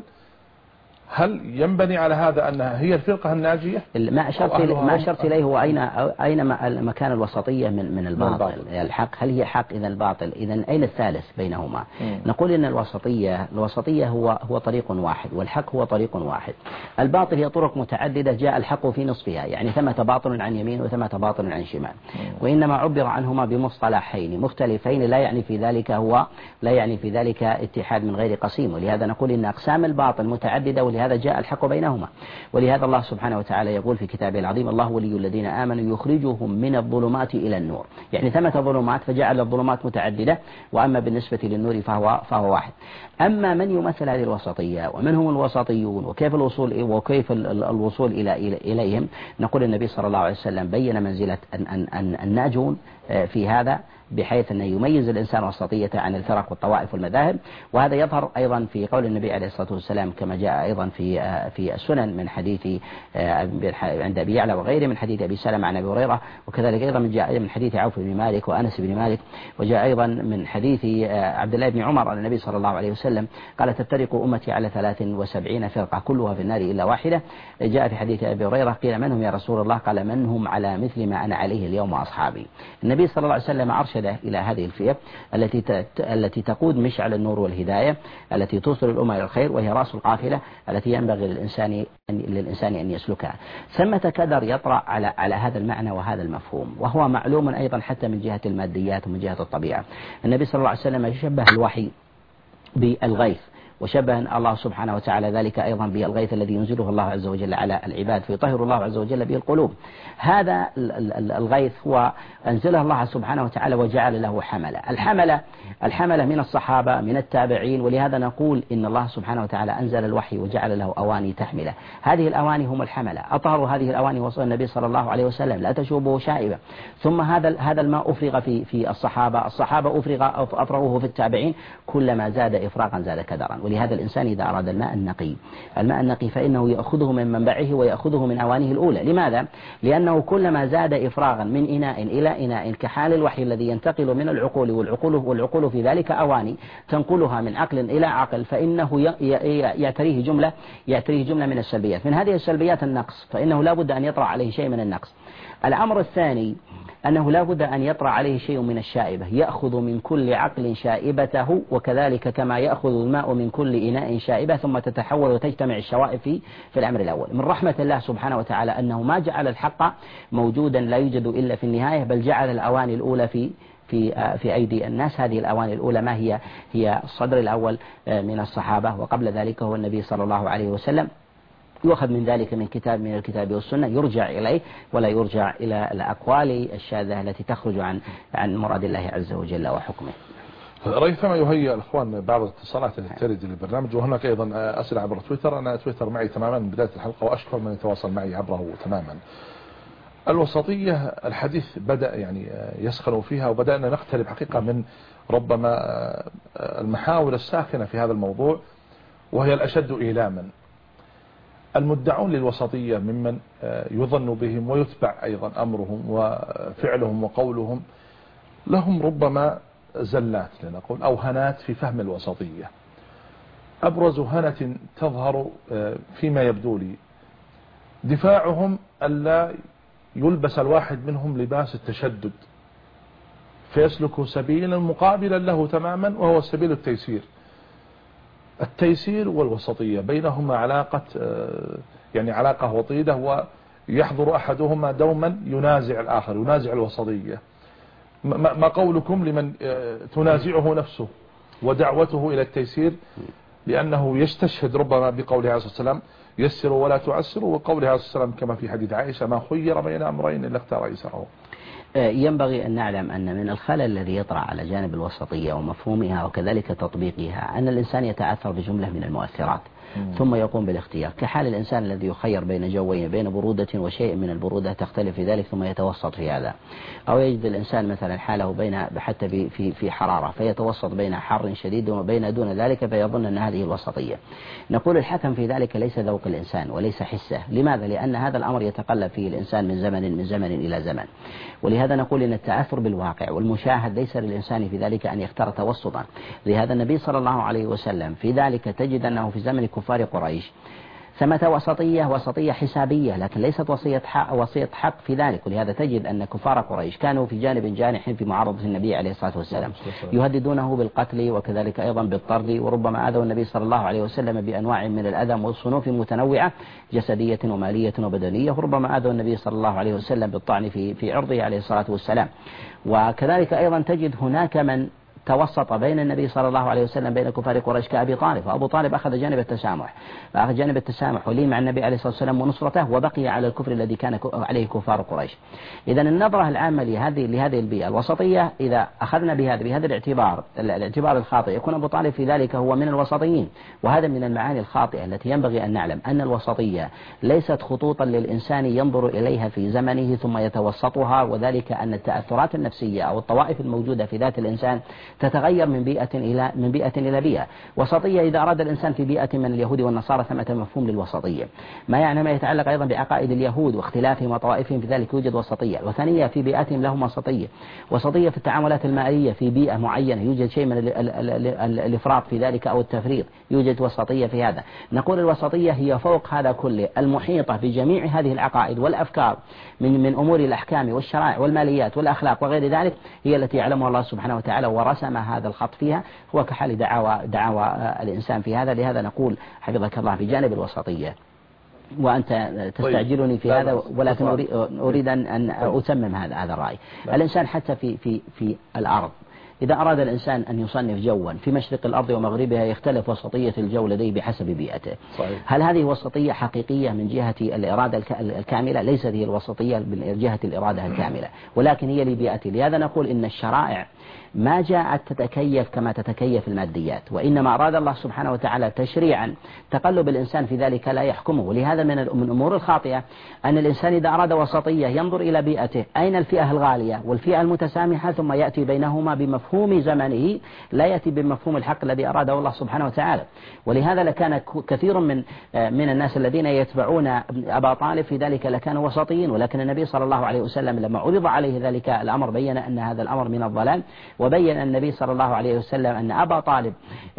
هل ينبني على هذا أنها هي الفرقة الناجية؟ ما أشرت ما أشرت إليه هو أين أين مكان الوسطية من من الباطل؟ الحق هل هي حق إذا الباطل؟ إذا أين الثالث بينهما؟ مم. نقول إن الوسطية الوسطية هو هو طريق واحد، والحق هو طريق واحد. الباطل هي طرق متعددة جاء الحق في نصفها، يعني ثمة باطل عن يمين وثمة باطل عن شمال. مم. وإنما عبر عنهما بمصطلحين مختلفين، لا يعني في ذلك هو لا يعني في ذلك اتحاد من غير قسيم. ولهذا نقول إن أقسام الباطل متعددة، ولهذا جاء الحق بينهما. ولهذا الله سبحانه وتعالى يقول في كتابه العظيم: الله ولي الذين آمنوا يخرجهم من الظلمات إلى النور. يعني ثمة ظلمات فجعل الظلمات متعددة، وأما بالنسبة للنور فهو فهو واحد. أما من يمثل هذه الوسطية ومن هم الوسطيون وكيف الوصول وكيف الوصول إلى إليهم، نقول النبي صلى الله عليه وسلم بين منزلة الناجون في هذا، بحيث أن يميز الإنسان الوسطية عن الفرق والطوائف والمذاهب. وهذا يظهر أيضا في قول النبي عليه الصلاة والسلام كما جاء أيضا في في السنن من حديث عند أبي يعلى وغيره من حديث أبي سلمة عن أبي هريرة، وكذلك أيضا من جاء من حديث عوف بن مالك وأنس بن مالك، وجاء أيضا من حديث عبد الله بن عمر أن النبي صلى الله عليه وسلم قال: تفترق أمتي على ثلاث وسبعين فرقة كلها في النار إلا واحدة. جاء في حديث أبي هريرة: قيل من هم يا رسول الله؟ قال: من هم على مثل ما أنا عليه اليوم أصحابي. النبي صلى الله عليه وسلم أرشد إلى هذه الفئة التي التي تقود مشعل النور والهداية، التي توصل الأمة إلى الخير، وهي رأس القافلة التي ينبغي للإنسان للإنسان أن يسلكها. ثمة كدر يطرأ على على هذا المعنى وهذا المفهوم، وهو معلوم أيضا حتى من جهة الماديات ومن جهة الطبيعة. النبي صلى الله عليه وسلم يشبه الوحي بالغيث، وشبه الله سبحانه وتعالى ذلك أيضا بالغيث الذي ينزله الله عز وجل على العباد فيطهر الله عز وجل به القلوب. هذا الغيث هو أنزله الله سبحانه وتعالى وجعل له حملة. الحملة الحملة من الصحابة من التابعين، ولهذا نقول إن الله سبحانه وتعالى أنزل الوحي وجعل له أواني تحمله. هذه الأواني هم الحملة. أطهر هذه الأواني وصل النبي صلى الله عليه وسلم لا تشوبه شائبة. ثم هذا هذا الماء أفرغ في في الصحابة، الصحابة أفرغ أفرغوه في التابعين، كلما زاد إفراغا زاد كدرا. ولهذا الإنسان إذا أراد الماء النقي الماء النقي فإنه يأخذه من منبعه ويأخذه من أوانه الأولى. لماذا؟ لأنه كلما زاد إفراغا من إناء إلى إناء كحال الوحي الذي ينتقل من العقول والعقول والعقول في ذلك أواني تنقلها من عقل إلى عقل، فإنه يعتريه جملة يعتريه جملة من السلبيات. من هذه السلبيات النقص، فإنه لا بد أن يطرأ عليه شيء من النقص. الأمر الثاني أنه لا بد أن يطرأ عليه شيء من الشائبة، يأخذ من كل عقل شائبته، وكذلك كما يأخذ الماء من كل إناء شائبة ثم تتحول وتجتمع الشوائب في في الأمر الأول. من رحمة الله سبحانه وتعالى أنه ما جعل الحق موجودا لا يوجد إلا في النهاية، بل جعل الأواني الأولى في في في أيدي الناس. هذه الأواني الأولى ما هي؟ هي الصدر الأول من الصحابة، وقبل ذلك هو النبي صلى الله عليه وسلم. يؤخذ من ذلك من كتاب من الكتاب والسنة يرجع إليه، ولا يرجع إلى الأقوال الشاذة التي تخرج عن عن مراد الله عز وجل وحكمه. ريثما يهيئ الأخوان بعض الاتصالات التي ترد للبرنامج، وهناك أيضا أسئلة عبر تويتر. أنا تويتر معي تماما من بداية الحلقة، وأشكر من يتواصل معي عبره تماما. الوسطية الحديث بدأ يعني يسخن فيها، وبدأنا نقترب حقيقة من ربما المحاور الساخنة في هذا الموضوع، وهي الأشد إيلاما. المدعون للوسطية ممن يظن بهم ويتبع أيضا أمرهم وفعلهم وقولهم، لهم ربما زلات لنقول أو هنات في فهم الوسطية. أبرز هنة تظهر فيما يبدو لي دفاعهم ألا يلبس الواحد منهم لباس التشدد فيسلك سبيلا مقابلا له تماما، وهو سبيل التيسير. التيسير والوسطية بينهما علاقة يعني علاقة وطيدة، ويحضر أحدهما دوما ينازع الآخر، ينازع الوسطية. ما قولكم لمن تنازعه نفسه ودعوته إلى التيسير، لأنه يستشهد ربما بقوله عليه الصلاة والسلام يسروا ولا تعسروا، وقوله عليه الصلاة والسلام كما في حديث عائشة ما خير بين أمرين إلا اختار أيسره. ينبغي أن نعلم أن من الخلل الذي يطرأ على جانب الوسطية ومفهومها وكذلك تطبيقها أن الإنسان يتأثر بجملة من المؤثرات ثم يقوم بالاختيار، كحال الإنسان الذي يخير بين جوين، بين برودة وشيء من البرودة تختلف في ذلك ثم يتوسط في هذا، أو يجد الإنسان مثلا حاله بين حتى في في حرارة فيتوسط بين حر شديد وبين دون ذلك فيظن أن هذه الوسطية. نقول الحكم في ذلك ليس ذوق الإنسان وليس حسه. لماذا؟ لأن هذا الأمر يتقلب فيه الإنسان من زمن من زمن إلى زمن، ولهذا نقول إن التأثر بالواقع والمشاهد ليس للإنسان في ذلك أن يختار توسطا. لهذا النبي صلى الله عليه وسلم في ذلك تجد أنه في زمن كفار قريش ثمة وسطية وسطية حسابية، لكن ليست وصية حق وصية حق في ذلك. ولهذا تجد أن كفار قريش كانوا في جانب جانح في معارضة النبي عليه الصلاة والسلام، يهددونه بالقتل وكذلك أيضا بالطرد، وربما آذوا النبي صلى الله عليه وسلم بأنواع من الأذى والصنوف متنوعة جسدية ومالية وبدنية، وربما آذوا النبي صلى الله عليه وسلم بالطعن في في عرضه عليه الصلاة والسلام. وكذلك أيضا تجد هناك من توسط بين النبي صلى الله عليه وسلم بين كفار قريش كأبي طالب، فأبو طالب أخذ جانب التسامح، فأخذ جانب التسامح ولي مع النبي عليه الصلاة والسلام ونصرته، وبقي على الكفر الذي كان عليه كفار قريش. إذا النظرة العامة لهذه لهذه البيئة الوسطية إذا أخذنا بهذا بهذا الاعتبار الاعتبار الخاطئ يكون أبو طالب في ذلك هو من الوسطيين، وهذا من المعاني الخاطئة التي ينبغي أن نعلم أن الوسطية ليست خطوطا للإنسان ينظر إليها في زمنه ثم يتوسطها، وذلك أن التأثرات النفسية أو الطوائف الموجودة في ذات الإنسان تتغير من بيئة إلى من بيئة إلى بيئة. وسطية إذا أراد الإنسان في بيئة من اليهود والنصارى ثمة مفهوم للوسطية، ما يعني ما يتعلق أيضا بعقائد اليهود واختلافهم وطوائفهم في ذلك يوجد وسطية. وثانية في بيئتهم لهم وسطية، وسطية في التعاملات المالية في بيئة معينة يوجد شيء من الإفراط في ذلك أو التفريط، يوجد وسطية في هذا. نقول الوسطية هي فوق هذا كله المحيطة بجميع هذه العقائد والأفكار من من أمور الأحكام والشرائع والماليات والأخلاق وغير ذلك، هي التي يعلمها الله سبحانه وتعالى ورسم هذا الخط فيها، هو كحال دعاوى دعاوى الإنسان في هذا. لهذا نقول حفظك الله في جانب الوسطية، وأنت تستعجلني في هذا ولكن أريد أن أتمم هذا هذا الرأي. الإنسان حتى في في في الأرض إذا أراد الإنسان أن يصنف جوا في مشرق الأرض ومغربها يختلف وسطية الجو لديه بحسب بيئته. صحيح. هل هذه وسطية حقيقية من جهة الإرادة الكاملة؟ ليست هي الوسطية من جهة الإرادة الكاملة، ولكن هي لبيئته. لهذا نقول إن الشرائع ما جاءت تتكيف كما تتكيف الماديات، وإنما أراد الله سبحانه وتعالى تشريعا تقلب الإنسان في ذلك لا يحكمه. ولهذا من الأمور الخاطئة أن الإنسان إذا أراد وسطية ينظر إلى بيئته، أين الفئة الغالية والفئة المتسامحة، ثم يأتي بينهما بمفهوم زمنه لا يأتي بمفهوم الحق الذي أراده الله سبحانه وتعالى. ولهذا لكان كثير من من الناس الذين يتبعون أبا طالب في ذلك لكانوا وسطيين، ولكن النبي صلى الله عليه وسلم لما عرض عليه ذلك الأمر بين أن هذا الأمر من الضلال، وبين النبي صلى الله عليه وسلم أن أبا طالب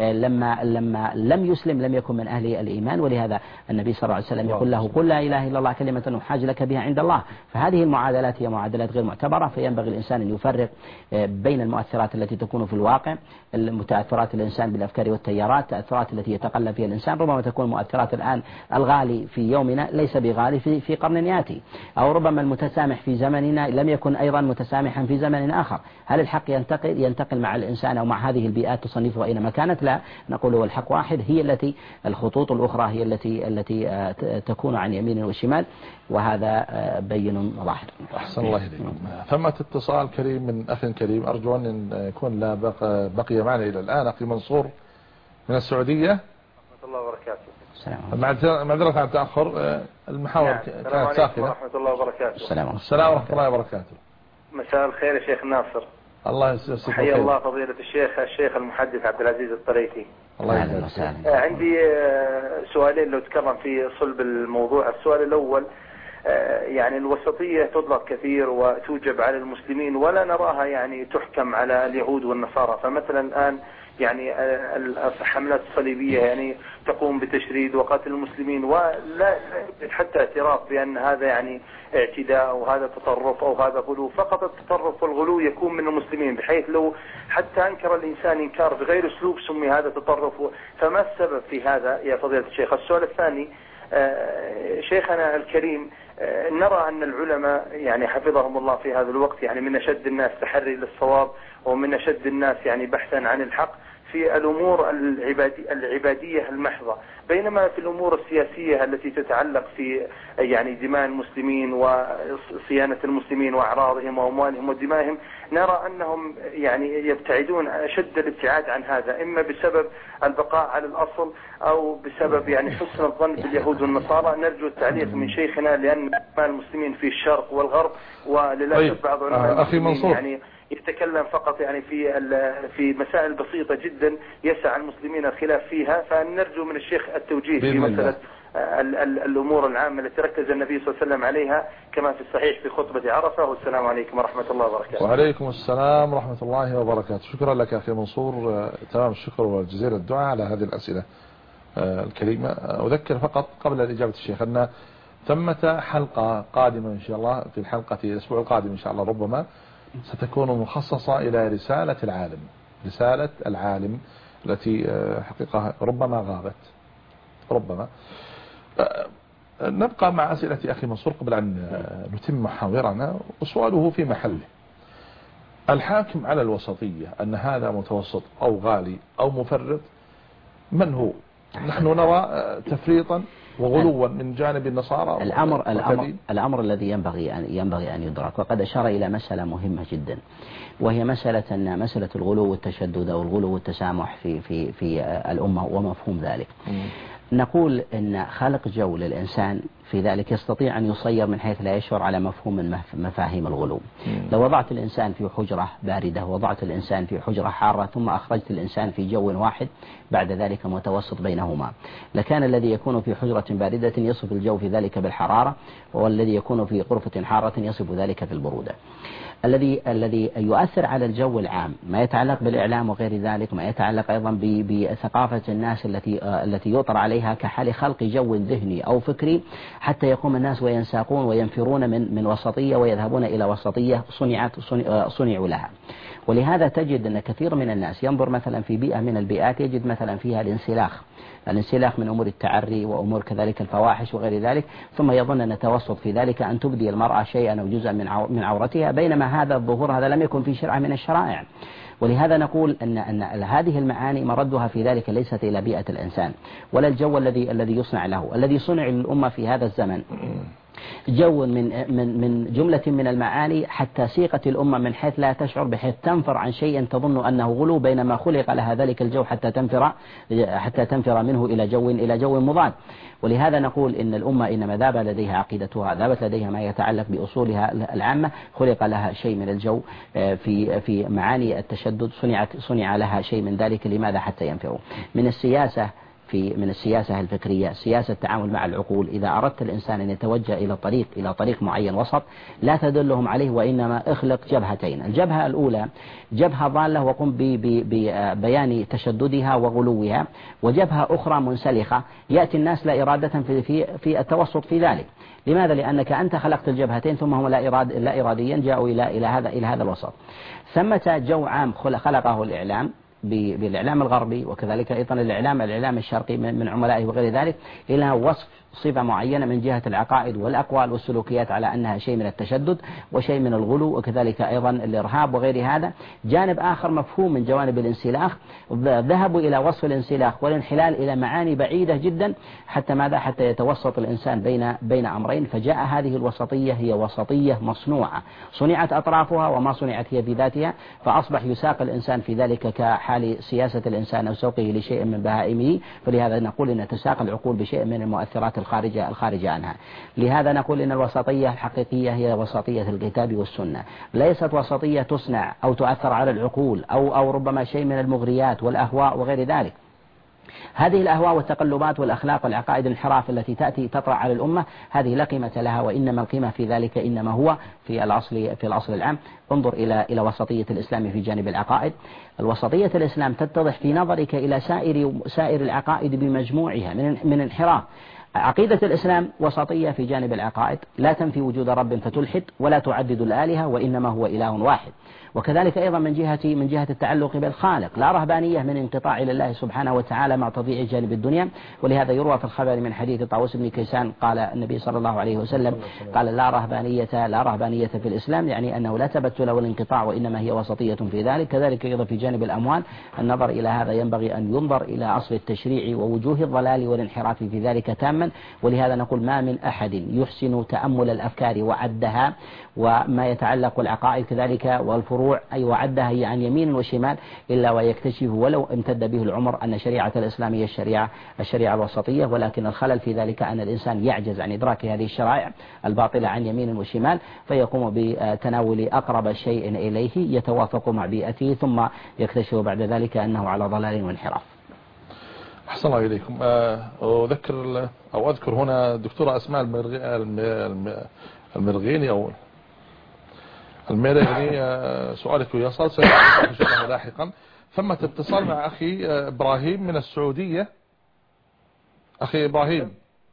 لما لما لم يسلم لم يكن من أهل الإيمان. ولهذا النبي صلى الله عليه وسلم يقول له قل لا إله إلا الله كلمة أحاج لك بها عند الله. فهذه المعادلات هي معادلات غير معتبرة، فينبغي الإنسان أن يفرق بين المؤثرات التي تكون في الواقع، المتأثرات الإنسان بالأفكار والتيارات، التأثرات التي يتقلب فيها الإنسان. ربما تكون مؤثرات الآن الغالي في يومنا ليس بغالي في في قرن يأتي، أو ربما المتسامح في زمننا لم يكن أيضا متسامحا في زمن آخر. هل الحق ينتقل ينتقل مع الإنسان أو مع هذه البيئات تصنفه أينما كانت؟ لا، نقول هو الحق واحد. هي التي الخطوط الأخرى هي التي التي تكون عن يمين وشمال، وهذا بين ظاهر. أحسن الله إليكم. ثمة اتصال كريم من أخ كريم، أرجو أن يكون لا بقي معنا إلى الآن. أخي منصور من السعودية. ورحمة الله وبركاته. السلام. معذرة عن تأخر، المحاور كانت ساخنة. ورحمة الله وبركاته. السلام. السلام ورحمة الله وبركاته. مساء الخير يا شيخ ناصر. الله يسعدك. حيا الله فضيلة الشيخ الشيخ المحدث عبد العزيز الطريفي. الله يسعدك. عندي سؤالين لو تكرم في صلب الموضوع. السؤال الأول، يعني الوسطية تطلق كثير وتوجب على المسلمين ولا نراها يعني تحكم على اليهود والنصارى. فمثلا الآن يعني الحملات الصليبية يعني تقوم بتشريد وقتل المسلمين، ولا حتى اعتراف بأن هذا يعني اعتداء أو هذا تطرف أو هذا غلو. فقط التطرف والغلو يكون من المسلمين، بحيث لو حتى أنكر الإنسان إنكار بغير أسلوب سمي هذا تطرف. فما السبب في هذا يا فضيلة الشيخ؟ السؤال الثاني، شيخنا الكريم، نرى أن العلماء يعني حفظهم الله في هذا الوقت يعني من أشد الناس تحري للصواب ومن أشد الناس يعني بحثا عن الحق في الأمور العبادي العبادية المحضة، بينما في الأمور السياسية التي تتعلق في يعني دماء المسلمين وصيانة المسلمين وأعراضهم وأموالهم ودمائهم نرى أنهم يعني يبتعدون أشد الابتعاد عن هذا، إما بسبب البقاء على الأصل أو بسبب يعني حسن الظن باليهود والنصارى. نرجو التعليق من شيخنا، لأن المسلمين في الشرق والغرب، وللأسف بعض علماء أخي منصور يعني يتكلم فقط يعني في في مسائل بسيطة جدا يسع المسلمين الخلاف فيها. فنرجو من الشيخ التوجيه في مسألة الأمور العامة التي ركز النبي صلى الله عليه وسلم عليها كما في الصحيح في خطبة عرفة. والسلام عليكم ورحمة الله وبركاته. وعليكم السلام ورحمة الله وبركاته. شكرا لك أخي منصور، تمام الشكر وجزيل الدعاء على هذه الأسئلة الكريمة. أذكر فقط قبل الإجابة الشيخ أن ثمة حلقة قادمة إن شاء الله، في الحلقة الأسبوع القادم إن شاء الله ربما ستكون مخصصة إلى رسالة العالم، رسالة العالم التي حقيقة ربما غابت ربما. نبقى مع أسئلة أخي منصور قبل أن نتم محاورنا، وسؤاله في محله. الحاكم على الوسطية أن هذا متوسط أو غالي أو مفرط من هو؟ نحن نرى تفريطا وغلوا من جانب النصارى. الأمر الأمر الأمر الذي ينبغي أن ينبغي أن يدرك، وقد أشار إلى مسألة مهمة جدا، وهي مسألة أن مسألة الغلو والتشدد أو الغلو والتسامح في في في الأمة ومفهوم ذلك. م. نقول أن خلق جو للإنسان في ذلك يستطيع أن يصير من حيث لا يشعر على مفهوم من مفاهيم الغلو. لو وضعت الإنسان في حجرة باردة ووضعت الإنسان في حجرة حارة ثم أخرجت الإنسان في جو واحد بعد ذلك متوسط بينهما، لكان الذي يكون في حجرة باردة يصف الجو في ذلك بالحرارة، والذي يكون في غرفة حارة يصف ذلك في البرودة. الذي الذي يؤثر على الجو العام ما يتعلق بالإعلام وغير ذلك، ما يتعلق أيضا بثقافة الناس التي التي يطر عليها كحال خلق جو ذهني أو فكري حتى يقوم الناس وينساقون وينفرون من من وسطية ويذهبون إلى وسطية صنعت صنعوا لها. ولهذا تجد أن كثير من الناس ينظر مثلا في بيئة من البيئات يجد مثلا فيها الانسلاخ الانسلاخ من أمور التعري وأمور كذلك الفواحش وغير ذلك، ثم يظن أن التوسط في ذلك أن تبدي المرأة شيئا أو جزءا من من عورتها، بينما هذا الظهور هذا لم يكن في شرع من الشرائع. ولهذا نقول أن أن هذه المعاني مردها في ذلك ليست إلى بيئة الإنسان ولا الجو الذي الذي يصنع له. الذي صنع للأمة في هذا الزمن جو من من من جملة من المعاني حتى سيقت الأمة من حيث لا تشعر، بحيث تنفر عن شيء تظن أنه غلو، بينما خلق لها ذلك الجو حتى تنفر حتى تنفر منه إلى جو إلى جو مضاد. ولهذا نقول إن الأمة إنما ذاب لديها عقيدتها، ذابت لديها ما يتعلق بأصولها العامة، خلق لها شيء من الجو في في معاني التشدد، صنعت صنع لها شيء من ذلك. لماذا؟ حتى ينفروا من السياسة في من السياسة الفكرية، سياسة التعامل مع العقول. إذا أردت الإنسان أن يتوجه إلى طريق إلى طريق معين وسط لا تدلهم عليه، وإنما اخلق جبهتين. الجبهة الأولى جبهة ضالة وقم ببيان تشددها وغلوها، وجبهة أخرى منسلخة يأتي الناس لا إرادة في في في التوسط في ذلك. لماذا؟ لأنك أنت خلقت الجبهتين ثم هم لا إراد لا إراديا جاءوا إلى إلى هذا إلى هذا الوسط. ثمة جو عام خلقه الإعلام بالإعلام الغربي وكذلك أيضا الإعلام الإعلام الشرقي من عملائه وغير ذلك، إلى وصف صفة معينة من جهة العقائد والأقوال والسلوكيات على أنها شيء من التشدد وشيء من الغلو، وكذلك أيضا الإرهاب وغير هذا. جانب آخر مفهوم من جوانب الانسلاخ، ذهبوا إلى وصف الانسلاخ والانحلال إلى معاني بعيدة جدا، حتى ماذا؟ حتى يتوسط الإنسان بين بين أمرين. فجاء هذه الوسطية هي وسطية مصنوعة، صنعت أطرافها وما صنعت هي بذاتها، فأصبح يساق الإنسان في ذلك كحال سياسة الإنسان أو سوقه لشيء من بهائمه. فلهذا نقول إن تساق العقول بشيء من المؤثرات الخارجة الخارجة عنها. لهذا نقول إن الوسطية الحقيقية هي وسطية الكتاب والسنة، ليست وسطية تصنع أو تؤثر على العقول أو أو ربما شيء من المغريات والأهواء وغير ذلك. هذه الأهواء والتقلبات والأخلاق والعقائد الانحراف التي تأتي تطرأ على الأمة هذه لا قيمة لها، وإنما القيمة في ذلك إنما هو في الأصل في الأصل العام. انظر إلى إلى وسطية الإسلام في جانب العقائد. الوسطية الإسلام تتضح في نظرك إلى سائر سائر العقائد بمجموعها من من انحراف. عقيدة الإسلام وسطية في جانب العقائد، لا تنفي وجود رب فتلحد، ولا تعدد الآلهة، وإنما هو إله واحد. وكذلك أيضا من جهة من جهة التعلق بالخالق، لا رهبانية من انقطاع إلى الله سبحانه وتعالى مع تضييع جانب الدنيا. ولهذا يروى في الخبر من حديث طاووس بن كيسان قال النبي صلى الله عليه وسلم قال لا رهبانية لا رهبانية في الإسلام، يعني أنه لا تبتل ولا انقطاع، وإنما هي وسطية في ذلك. كذلك أيضا في جانب الأموال النظر إلى هذا ينبغي أن ينظر إلى أصل التشريع ووجوه الضلال والانحراف في ذلك تاما. ولهذا نقول ما من أحد يحسن تأمل الأفكار وعدها، وما يتعلق العقائد كذلك والفروع أي وعدها هي عن يمين وشمال، إلا ويكتشف ولو امتد به العمر أن شريعة الإسلام هي الشريعة الشريعة الوسطية. ولكن الخلل في ذلك أن الإنسان يعجز عن إدراك هذه الشرائع الباطلة عن يمين وشمال، فيقوم بتناول أقرب شيء إليه يتوافق مع بيئته، ثم يكتشف بعد ذلك أنه على ضلال وانحراف. أحسن الله إليكم. أذكر أو أذكر هنا الدكتورة أسماء المرغيني أو المرغيني سؤالك يصل سيعرفه لاحقا. ثم اتصال مع أخي إبراهيم من السعودية. أخي إبراهيم،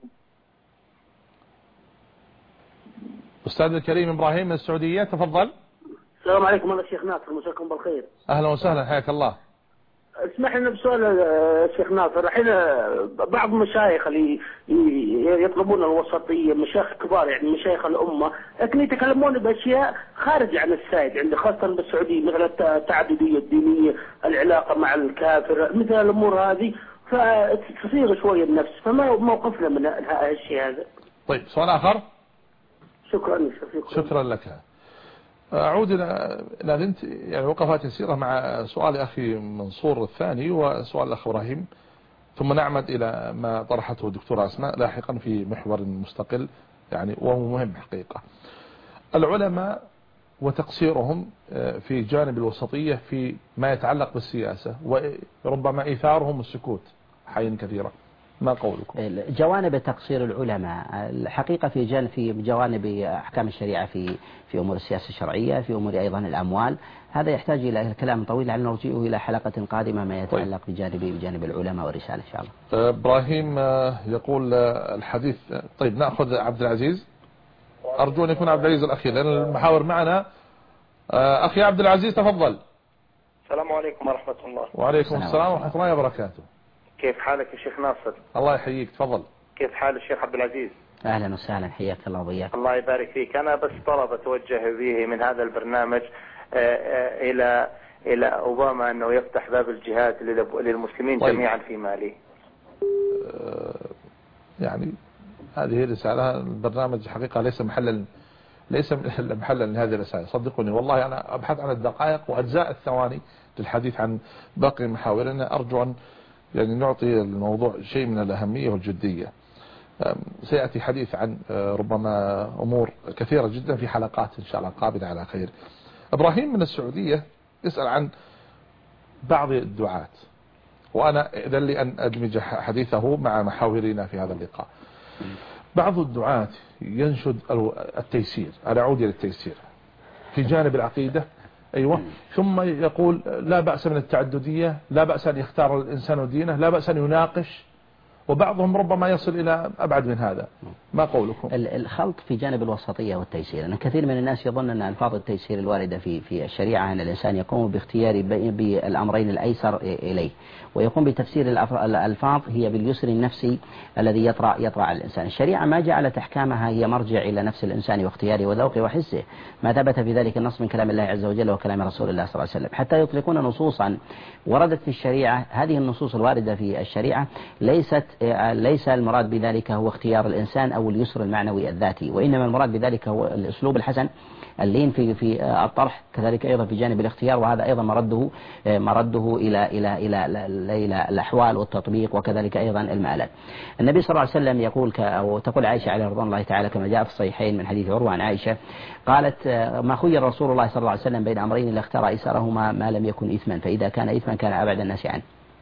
أستاذ الكريم إبراهيم من السعودية، تفضل. السلام عليكم، أنا الشيخ ناصر، مساكم بالخير. أهلا وسهلا، حياك الله. اسمح لنا بسؤال الشيخ ناصر. الحين بعض المشايخ اللي يطلبون الوسطية، مشايخ كبار يعني مشايخ الأمة، لكن يتكلمون بأشياء خارجة عن السائد عند خاصة بالسعودية، مثل التعددية الدينية، العلاقة مع الكافر، مثل الأمور هذه، فتصيغ شوية النفس. فما موقفنا من الشيء هذا؟ طيب، سؤال آخر. شكرا شكرا, شكرا لك. أعود إلى بنت يعني وقفات يسيرة مع سؤال أخي منصور الثاني وسؤال الأخ إبراهيم، ثم نعمد إلى ما طرحته الدكتورة أسماء لاحقا في محور مستقل يعني وهو مهم حقيقة. العلماء وتقصيرهم في جانب الوسطية في ما يتعلق بالسياسة، وربما إيثارهم السكوت حين كثيرا، ما قولكم؟ جوانب تقصير العلماء الحقيقة في جانب في جوانب أحكام الشريعة في في أمور السياسة الشرعية، في أمور أيضا الأموال، هذا يحتاج إلى كلام طويل، لعلنا نرجئه إلى حلقة قادمة ما يتعلق بجانب بجانب العلماء والرسالة إن شاء الله. إبراهيم يقول الحديث. طيب، نأخذ عبد العزيز. أرجو أن يكون عبد العزيز الأخير لأن المحاور معنا. أخي عبد العزيز تفضل. السلام عليكم ورحمة الله. وعليكم السلام ورحمة الله وبركاته. كيف حالك يا شيخ ناصر؟ الله يحييك، تفضل. كيف حال الشيخ عبد العزيز؟ أهلا وسهلا، حياك الله وبياك. الله يبارك فيك. أنا بس طلب أتوجه به من هذا البرنامج إلى إلى أوباما أنه يفتح باب الجهاد للمسلمين طيب. جميعا في مالي. يعني هذه رسالة. البرنامج حقيقة ليس محلا ليس محلا لهذه الرسالة، صدقوني والله. أنا أبحث عن الدقائق وأجزاء الثواني للحديث عن باقي محاورنا. أرجو أن يعني نعطي الموضوع شيء من الأهمية والجدية. سيأتي حديث عن ربما أمور كثيرة جدا في حلقات إن شاء الله قابلة على خير. إبراهيم من السعودية يسأل عن بعض الدعاة، وأنا إذن لي أن أدمج حديثه مع محاورنا في هذا اللقاء. بعض الدعاة ينشد التيسير، أنا أعود إلى التيسير في جانب العقيدة، أيوة، ثم يقول لا بأس من التعددية، لا بأس أن يختار الإنسان دينه، لا بأس أن يناقش، وبعضهم ربما يصل إلى أبعد من هذا. ما قولكم؟ الخلط في جانب الوسطية والتيسير، أن كثير من الناس يظن أن ألفاظ التيسير الواردة في في الشريعة أن الإنسان يقوم باختيار بالأمرين الأيسر إليه، ويقوم بتفسير الألفاظ هي باليسر النفسي الذي يطرأ يطرأ على الإنسان. الشريعة ما جعلت أحكامها هي مرجع إلى نفس الإنسان واختياره وذوقه وحسه، ما ثبت في ذلك النص من كلام الله عز وجل وكلام رسول الله صلى الله عليه وسلم، حتى يطلقون نصوصا وردت في الشريعة. هذه النصوص الواردة في الشريعة ليست ليس المراد بذلك هو اختيار الإنسان أو اليسر المعنوي الذاتي، وإنما المراد بذلك هو الأسلوب الحسن، اللين في في الطرح، كذلك أيضا في جانب الاختيار، وهذا أيضا مرده مرده إلى إلى إلى إلى الأحوال والتطبيق، وكذلك أيضا المآلات. النبي صلى الله عليه وسلم يقول أو تقول عائشة عليه رضوان الله تعالى كما جاء في الصحيحين من حديث عروة عن عائشة قالت ما خير رسول الله صلى الله عليه وسلم بين أمرين لاختار أيسرهما ما لم يكن إثما، فإذا كان إثما كان أبعد الناس عنه.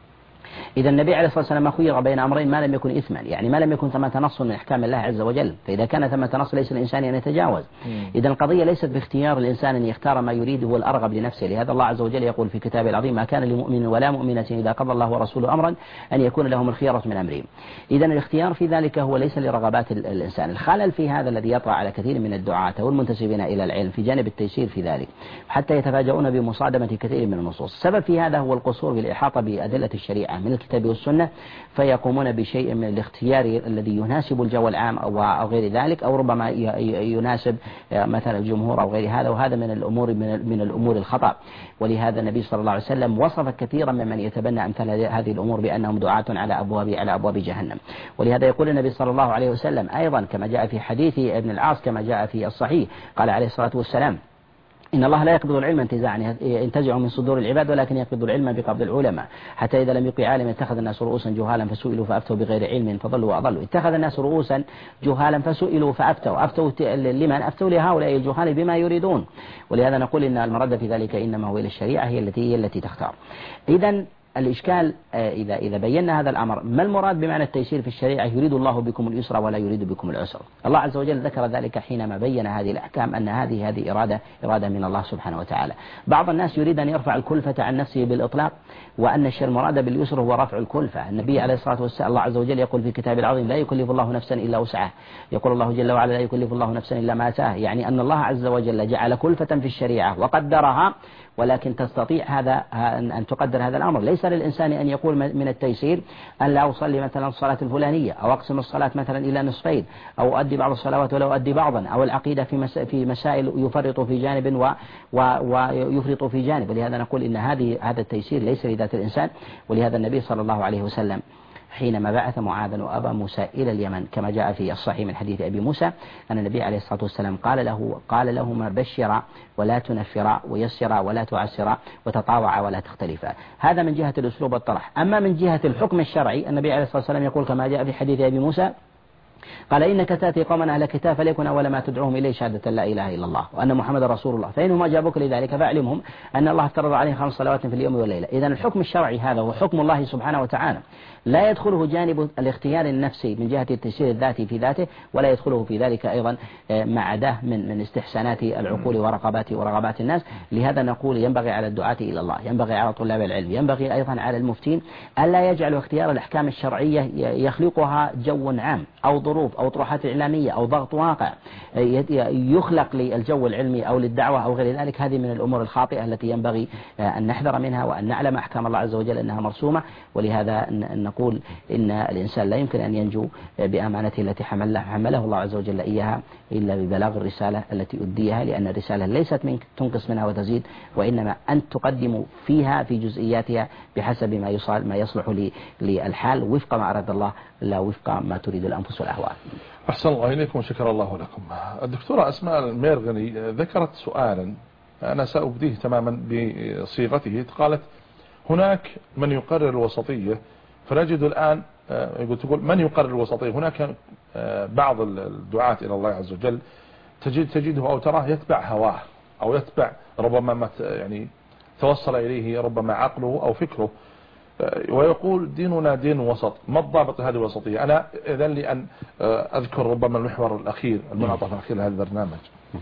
إذا النبي عليه الصلاة والسلام ما خير بين أمرين ما لم يكن إثما، يعني ما لم يكن ثمة نص من أحكام الله عز وجل، فإذا كان ثمة نص ليس الإنسان أن يتجاوز. إذا القضية ليست باختيار الإنسان أن يختار ما يريده والأرغب لنفسه، لهذا الله عز وجل يقول في كتابه العظيم: ما كان لمؤمن ولا مؤمنة إذا قضى الله ورسوله أمرا أن يكون لهم الخيرة من أمرهم. إذا الاختيار في ذلك هو ليس لرغبات الإنسان. الخلل في هذا الذي يطرأ على كثير من الدعاة والمنتسبين إلى العلم في جانب التيسير في ذلك، حتى يتفاجؤون بمصادمة كثير من النصوص. السبب في هذا هو القصور بالإحاطة بأدلة الشريعة من الكتاب والسنة، فيقومون بشيء من الاختيار الذي يناسب الجو العام أو غير ذلك، أو ربما يناسب مثلا الجمهور أو غير هذا، وهذا من الأمور من الأمور الخطأ. ولهذا النبي صلى الله عليه وسلم وصف كثيرا ممن يتبنى أمثال هذه الأمور بأنهم دعاة على أبواب على أبواب جهنم. ولهذا يقول النبي صلى الله عليه وسلم أيضا كما جاء في حديث ابن العاص كما جاء في الصحيح، قال عليه الصلاة والسلام: إن الله لا يقبض العلم انتزاعا ينتزع من صدور العباد، ولكن يقبض العلم بقبض العلماء، حتى إذا لم يبق عالم اتخذ الناس رؤوسا جهالا فسئلوا فأفتوا بغير علم فضلوا وأضلوا. اتخذ الناس رؤوسا جهالا فسئلوا فأفتوا، أفتوا لمن؟ أفتوا لهؤلاء الجهال بما يريدون. ولهذا نقول إن المرد في ذلك إنما هو إلى الشريعة، هي التي هي التي تختار. إذن الإشكال إذا إذا بينا هذا الأمر، ما المراد بمعنى التيسير في الشريعة؟ يريد الله بكم اليسر ولا يريد بكم العسر. الله عز وجل ذكر ذلك حينما بين هذه الأحكام أن هذه هذه إرادة إرادة من الله سبحانه وتعالى. بعض الناس يريد أن يرفع الكلفة عن نفسه بالإطلاق، وأن الشيء المراد باليسر هو رفع الكلفة. النبي عليه الصلاة والسلام الله عز وجل يقول في كتابه العظيم: لا يكلف الله نفسا إلا وسعها. يقول الله جل وعلا: لا يكلف الله نفسا إلا ما آتاها، يعني أن الله عز وجل جعل كلفة في الشريعة وقدرها، ولكن تستطيع هذا أن تقدر هذا الأمر. ليس للإنسان أن يقول من التيسير أن لا أصلي مثلا الصلاة الفلانية، أو أقسم الصلاة مثلا إلى نصفين، أو أؤدي بعض الصلوات ولو أؤدي بعضا، أو العقيدة في في مسائل يفرط في جانب و ويفرط في جانب. ولهذا نقول إن هذه هذا التيسير ليس لذات الإنسان. ولهذا النبي صلى الله عليه وسلم حينما بعث معاذا وأبا موسى إلى اليمن كما جاء في الصحيح من حديث أبي موسى أن النبي عليه الصلاة والسلام قال له قال لهما: بشرا ولا تنفرا، ويسرا ولا تعسرا، وتطاوعا ولا تختلفا. هذا من جهة الأسلوب والطرح. أما من جهة الحكم الشرعي، النبي عليه الصلاة والسلام يقول كما جاء في حديث أبي موسى: قال: إنك تأتي قوما أهل كتاب فليكن أول ما تدعوهم إليه شهادة لا إله إلا الله وأن محمد رسول الله، فإنهم أجابوك لذلك فاعلمهم أن الله افترض عليهم خمس صلوات في اليوم والليلة. إذن الحكم الشرعي هذا هو حكم الله سبحانه وتعالى، لا يدخله جانب الاختيار النفسي من جهة التيسير الذاتي في ذاته، ولا يدخله في ذلك أيضا ما عداه من من استحسانات العقول ورغبات ورغبات الناس. لهذا نقول ينبغي على الدعاة إلى الله، ينبغي على طلاب العلم، ينبغي أيضا على المفتين ألا يجعلوا اختيار الأحكام الشرعية يخلقها جو عام أو ظروف أو طروحات إعلامية أو ضغط واقع يخلق للجو العلمي أو للدعوة أو غير ذلك. هذه من الأمور الخاطئة التي ينبغي أن نحذر منها، وأن نعلم أحكام الله عز وجل أنها مرسومة. ولهذا نقول إن الإنسان لا يمكن أن ينجو بأمانته التي حمله, حمله الله عز وجل إياها إلا ببلاغ الرسالة التي أديها، لأن الرسالة ليست منك تنقص منها وتزيد، وإنما أن تقدم فيها في جزئياتها بحسب ما يصال ما يصلح للحال وفق ما أراد الله، لا وفق ما تريد الأنفس والأهواء. أحسن الله إليكم وشكر الله لكم. الدكتورة أسماء الميرغني ذكرت سؤالا أنا سأبديه تماما بصيغته. قالت: هناك من يقرر الوسطية، فنجد الآن يقول تقول من يقرر الوسطية؟ هناك بعض الدعاة إلى الله عز وجل تجد تجده أو تراه يتبع هواه، أو يتبع ربما ما يعني توصل إليه ربما عقله أو فكره، ويقول ديننا دين وسط. ما الضابط هذه الوسطية؟ أنا إذن لي أن أذكر ربما المحور الأخير المنعطف الأخير لهذا البرنامج.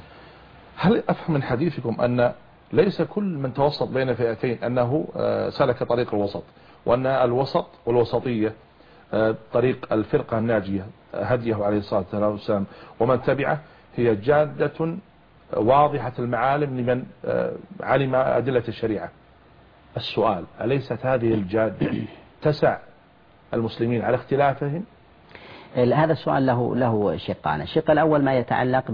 هل أفهم من حديثكم أن ليس كل من توسط بين فئتين أنه سلك طريق الوسط، وأن الوسط والوسطية طريق الفرقة الناجية هديه عليه الصلاة والسلام ومن تبعه هي جادة واضحة المعالم لمن علم أدلة الشريعة؟ السؤال: أليست هذه الجادة تسع المسلمين على اختلافهم؟ هذا السؤال له له شقان. الشق الأول ما يتعلق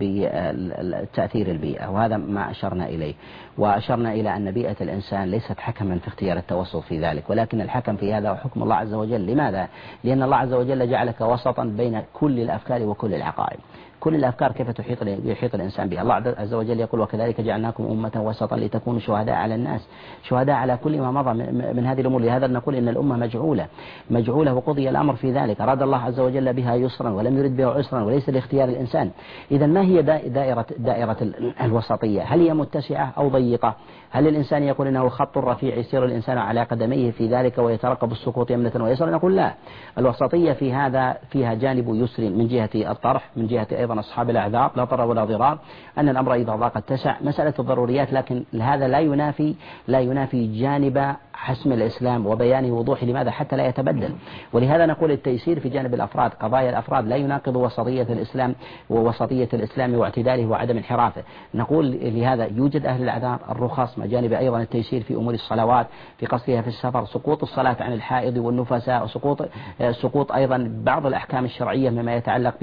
بتأثير البيئة، وهذا ما أشرنا إليه، وأشرنا إلى أن بيئة الإنسان ليست حكما في اختيار التوسط في ذلك، ولكن الحكم في هذا هو حكم الله عز وجل. لماذا؟ لأن الله عز وجل جعلك وسطا بين كل الأفكار وكل العقائد. كل الأفكار كيف تحيط يحيط الإنسان بها. الله عز وجل يقول وكذلك جعلناكم أمة وسطا لتكونوا شهداء على الناس، شهداء على كل ما مضى من هذه الأمور. لهذا نقول إن الأمة مجعولة مجعولة وقضي الأمر في ذلك. أراد الله عز وجل بها يسرا ولم يرد بها عسرا، وليس لاختيار الإنسان. إذا ما هي دائرة دائرة الوسطية؟ هل هي متسعة أو ضيقة؟ هل الإنسان يقول إنه خط رفيع يسير الإنسان على قدميه في ذلك ويترقب السقوط يمنة ويسرا؟ نقول لا، الوسطية في هذا فيها جانب يسر من جهة الطرح، من جهة أيضا أصحاب الأعذار لا ضرر ولا ضرار، أن الأمر إذا ضاق اتسع، مسألة الضروريات. لكن هذا لا ينافي لا ينافي جانب حسم الإسلام وبيان وضوح، لماذا؟ حتى لا يتبدل. ولهذا نقول التيسير في جانب الأفراد، قضايا الأفراد لا يناقض وسطية الإسلام ووسطية الإسلام واعتداله وعدم انحرافه. نقول لهذا يوجد أهل الأعذار الرخص، مجانب أيضا التيسير في أمور الصلوات، في قصرها في السفر، سقوط الصلاة عن الحائض والنفساء، سقوط سقوط أيضا بعض الأحكام الشرعية مما يتعلق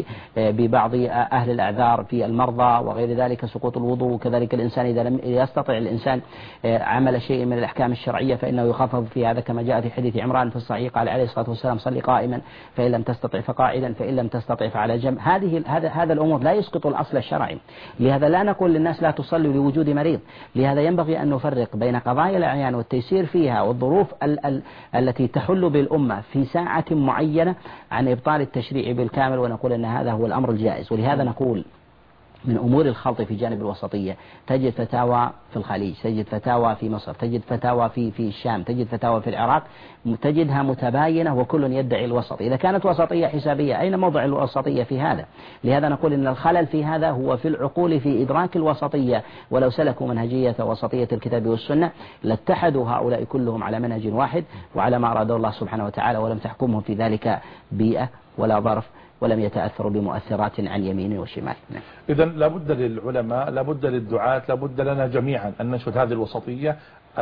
ببعض أهل الأعذار في المرضى وغير ذلك، سقوط الوضوء. كذلك الإنسان إذا لم يستطع الإنسان عمل شيء من الأحكام الشرعية فإنه يخفض في هذا، كما جاء في حديث عمران في الصحيح قال عليه الصلاة والسلام صلي قائما فإن لم تستطع فقاعدا فإن لم تستطع فعلى جنب. هذه هذا هذا الأمور لا يسقط الأصل الشرعي. لهذا لا نقول للناس لا تصلوا لوجود مريض. لهذا ينبغي أن نفرق بين قضايا الأعيان والتيسير فيها والظروف ال ال التي تحل بالأمة في ساعة معينة عن إبطال التشريع بالكامل، ونقول أن هذا هو الأمر الجائز. ولهذا نقول من أمور الخلط في جانب الوسطية تجد فتاوى في الخليج، تجد فتاوى في مصر، تجد فتاوى في في الشام، تجد فتاوى في العراق، تجدها متباينة وكل يدعي الوسط. إذا كانت وسطية حسابية أين موضع الوسطية في هذا؟ لهذا نقول إن الخلل في هذا هو في العقول في إدراك الوسطية. ولو سلكوا منهجية وسطية الكتاب والسنة لاتحدوا هؤلاء كلهم على منهج واحد وعلى ما أراد الله سبحانه وتعالى، ولم تحكمهم في ذلك بيئة ولا ظرف، ولم يتأثروا بمؤثرات عن يمين وشمال. إذا لابد للعلماء، لابد للدعاة، لابد لنا جميعا أن نشهد هذه الوسطية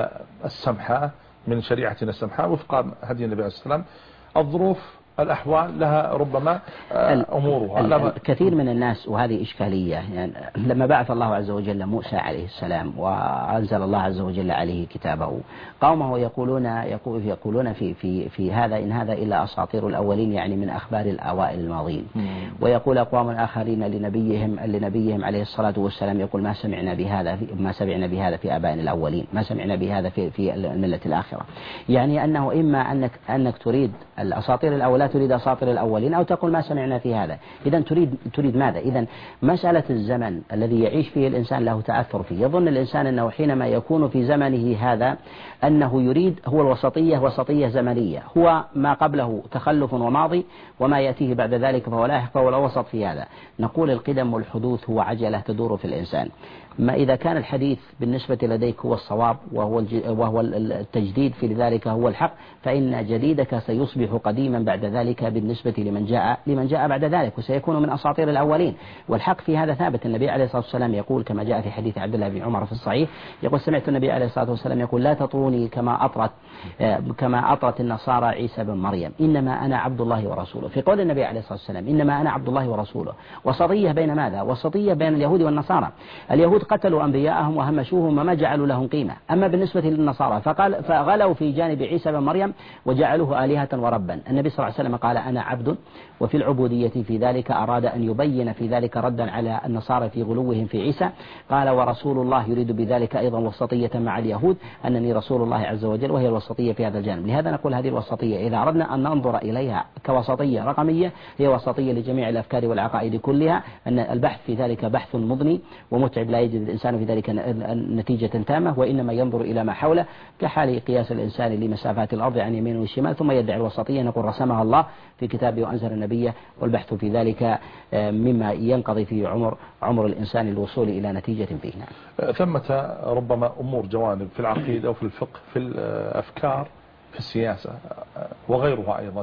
السمحاء من شريعتنا السمحاء وفق هدي النبي عليه الصلاة والسلام. الظروف الأحوال لها ربما أمورها. كثير من الناس، وهذه إشكالية، يعني لما بعث الله عز وجل موسى عليه السلام وأنزل الله عز وجل عليه كتابه، قومه يقولون يقولون في في في هذا إن هذا إلا أساطير الأولين، يعني من أخبار الأوائل الماضين. ويقول أقوام آخرين لنبيهم لنبيهم عليه الصلاة والسلام يقول ما سمعنا بهذا في ما سمعنا بهذا في آبائنا الأولين، ما سمعنا بهذا في في الملة الآخرة. يعني أنه إما أنك أنك تريد الأساطير الأولين، تريد أساطير الأولين، أو تقول ما سمعنا في هذا. إذا تريد تريد ماذا؟ إذا مسألة الزمن الذي يعيش فيه الإنسان له تأثر فيه. يظن الإنسان أنه حينما يكون في زمنه هذا أنه يريد هو الوسطية، وسطية زمنية، هو ما قبله تخلف وماضي وما يأتيه بعد ذلك فهو لاحق، فهو الوسط في هذا. نقول القدم والحدوث هو عجلة تدور في الإنسان. ما إذا كان الحديث بالنسبة لديك هو الصواب وهو وهو التجديد في ذلك هو الحق، فإن جديدك سيصبح قديما بعد ذلك بالنسبة لمن جاء لمن جاء بعد ذلك، وسيكون من أساطير الأولين. والحق في هذا ثابت. النبي عليه الصلاة والسلام يقول كما جاء في حديث عبد الله بن عمر في الصحيح، يقول سمعت النبي عليه الصلاة والسلام يقول لا تطروني كما أطرت كما أطرت النصارى عيسى بن مريم، إنما أنا عبد الله ورسوله. في قول النبي عليه الصلاة والسلام إنما أنا عبد الله ورسوله، وسطية بين ماذا؟ وسطية بين اليهود والنصارى. اليهود قتلوا أنبياءهم وهمشوهم وما جعلوا لهم قيمة. أما بالنسبة للنصارى فقال فغلوا في جانب عيسى بن مريم وجعلوه آلهة وربا. النبي صلى الله عليه وسلم قال أنا عبد، وفي العبودية في ذلك أراد أن يبين في ذلك ردا على النصارى في غلوهم في عيسى. قال ورسول الله يريد بذلك أيضا وسطية مع اليهود، أنني رسول الله عز وجل، وهي الوسطية في هذا الجانب. لهذا نقول هذه الوسطية إذا أردنا أن ننظر إليها كوسطية رقمية هي وسطية لجميع الأفكار والعقائد كلها، أن البحث في ذلك بحث مضني ومتعب، لا يجد الإنسان في ذلك نتيجة تامة، وإنما ينظر إلى ما حوله كحال قياس الإنسان لمسافات الأرض عن يمين وشمال ثم يدعي الوسطية. نقول رسمها الله في كتابه وأنزل النبي، والبحث في ذلك مما ينقضي في عمر عمر الإنسان للوصول إلى نتيجة فيه. ثمة ربما أمور جوانب في العقيدة وفي الفقه، في الأفكار، في السياسة وغيرها أيضا،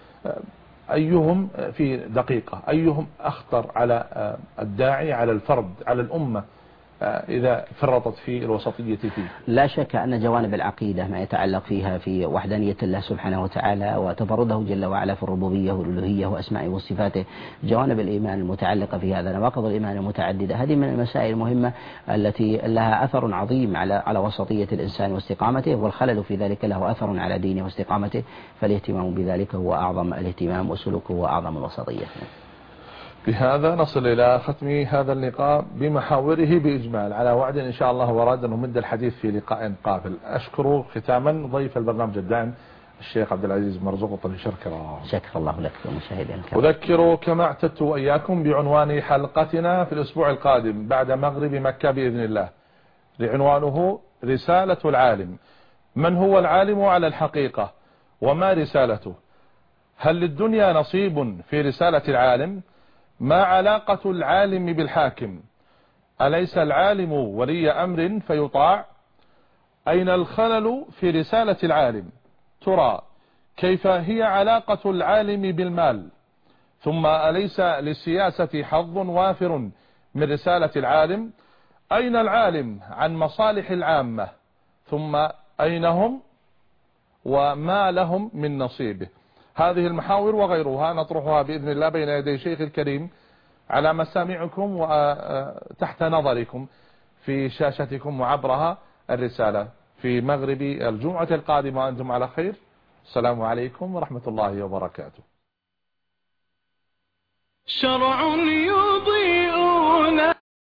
أيهم في دقيقة أيهم أخطر على الداعي، على الفرد، على الأمة إذا فرطت في الوسطية فيه؟ لا شك أن جوانب العقيدة ما يتعلق فيها في وحدانية الله سبحانه وتعالى وتفرده جل وعلا في الربوبية والألوهية وأسمائه وصفاته، جوانب الإيمان المتعلقة في هذا، نواقض الإيمان المتعددة، هذه من المسائل المهمة التي لها أثر عظيم على على وسطية الإنسان واستقامته، والخلل في ذلك له أثر على دينه واستقامته، فالاهتمام بذلك هو أعظم الاهتمام وسلوكه هو أعظم الوسطية. بهذا نصل إلى ختم هذا اللقاء بمحاوره بإجمال، على وعد إن شاء الله وراد أن نمد الحديث في لقاء قابل. أشكر ختاما ضيف البرنامج الدائم الشيخ عبد العزيز مرزوق طلي شكرا. شكر الله لك ومشاهدينا الكرام. أذكر كما اعتدت وإياكم بعنوان حلقتنا في الأسبوع القادم بعد مغرب مكة بإذن الله، لعنوانه رسالة العالم. من هو العالم على الحقيقة وما رسالته؟ هل للدنيا نصيب في رسالة العالم؟ ما علاقة العالم بالحاكم؟ أليس العالم ولي أمر فيطاع؟ أين الخلل في رسالة العالم؟ ترى كيف هي علاقة العالم بالمال؟ ثم أليس للسياسة حظ وافر من رسالة العالم؟ أين العالم عن مصالح العامة؟ ثم أين هم وما لهم من نصيبه؟ هذه المحاور وغيرها نطرحها بإذن الله بين يدي شيخ الكريم على مسامعكم وتحت نظركم في شاشتكم وعبرها الرسالة في مغرب الجمعة القادمة وأنتم على خير. السلام عليكم ورحمة الله وبركاته. شرع يضيء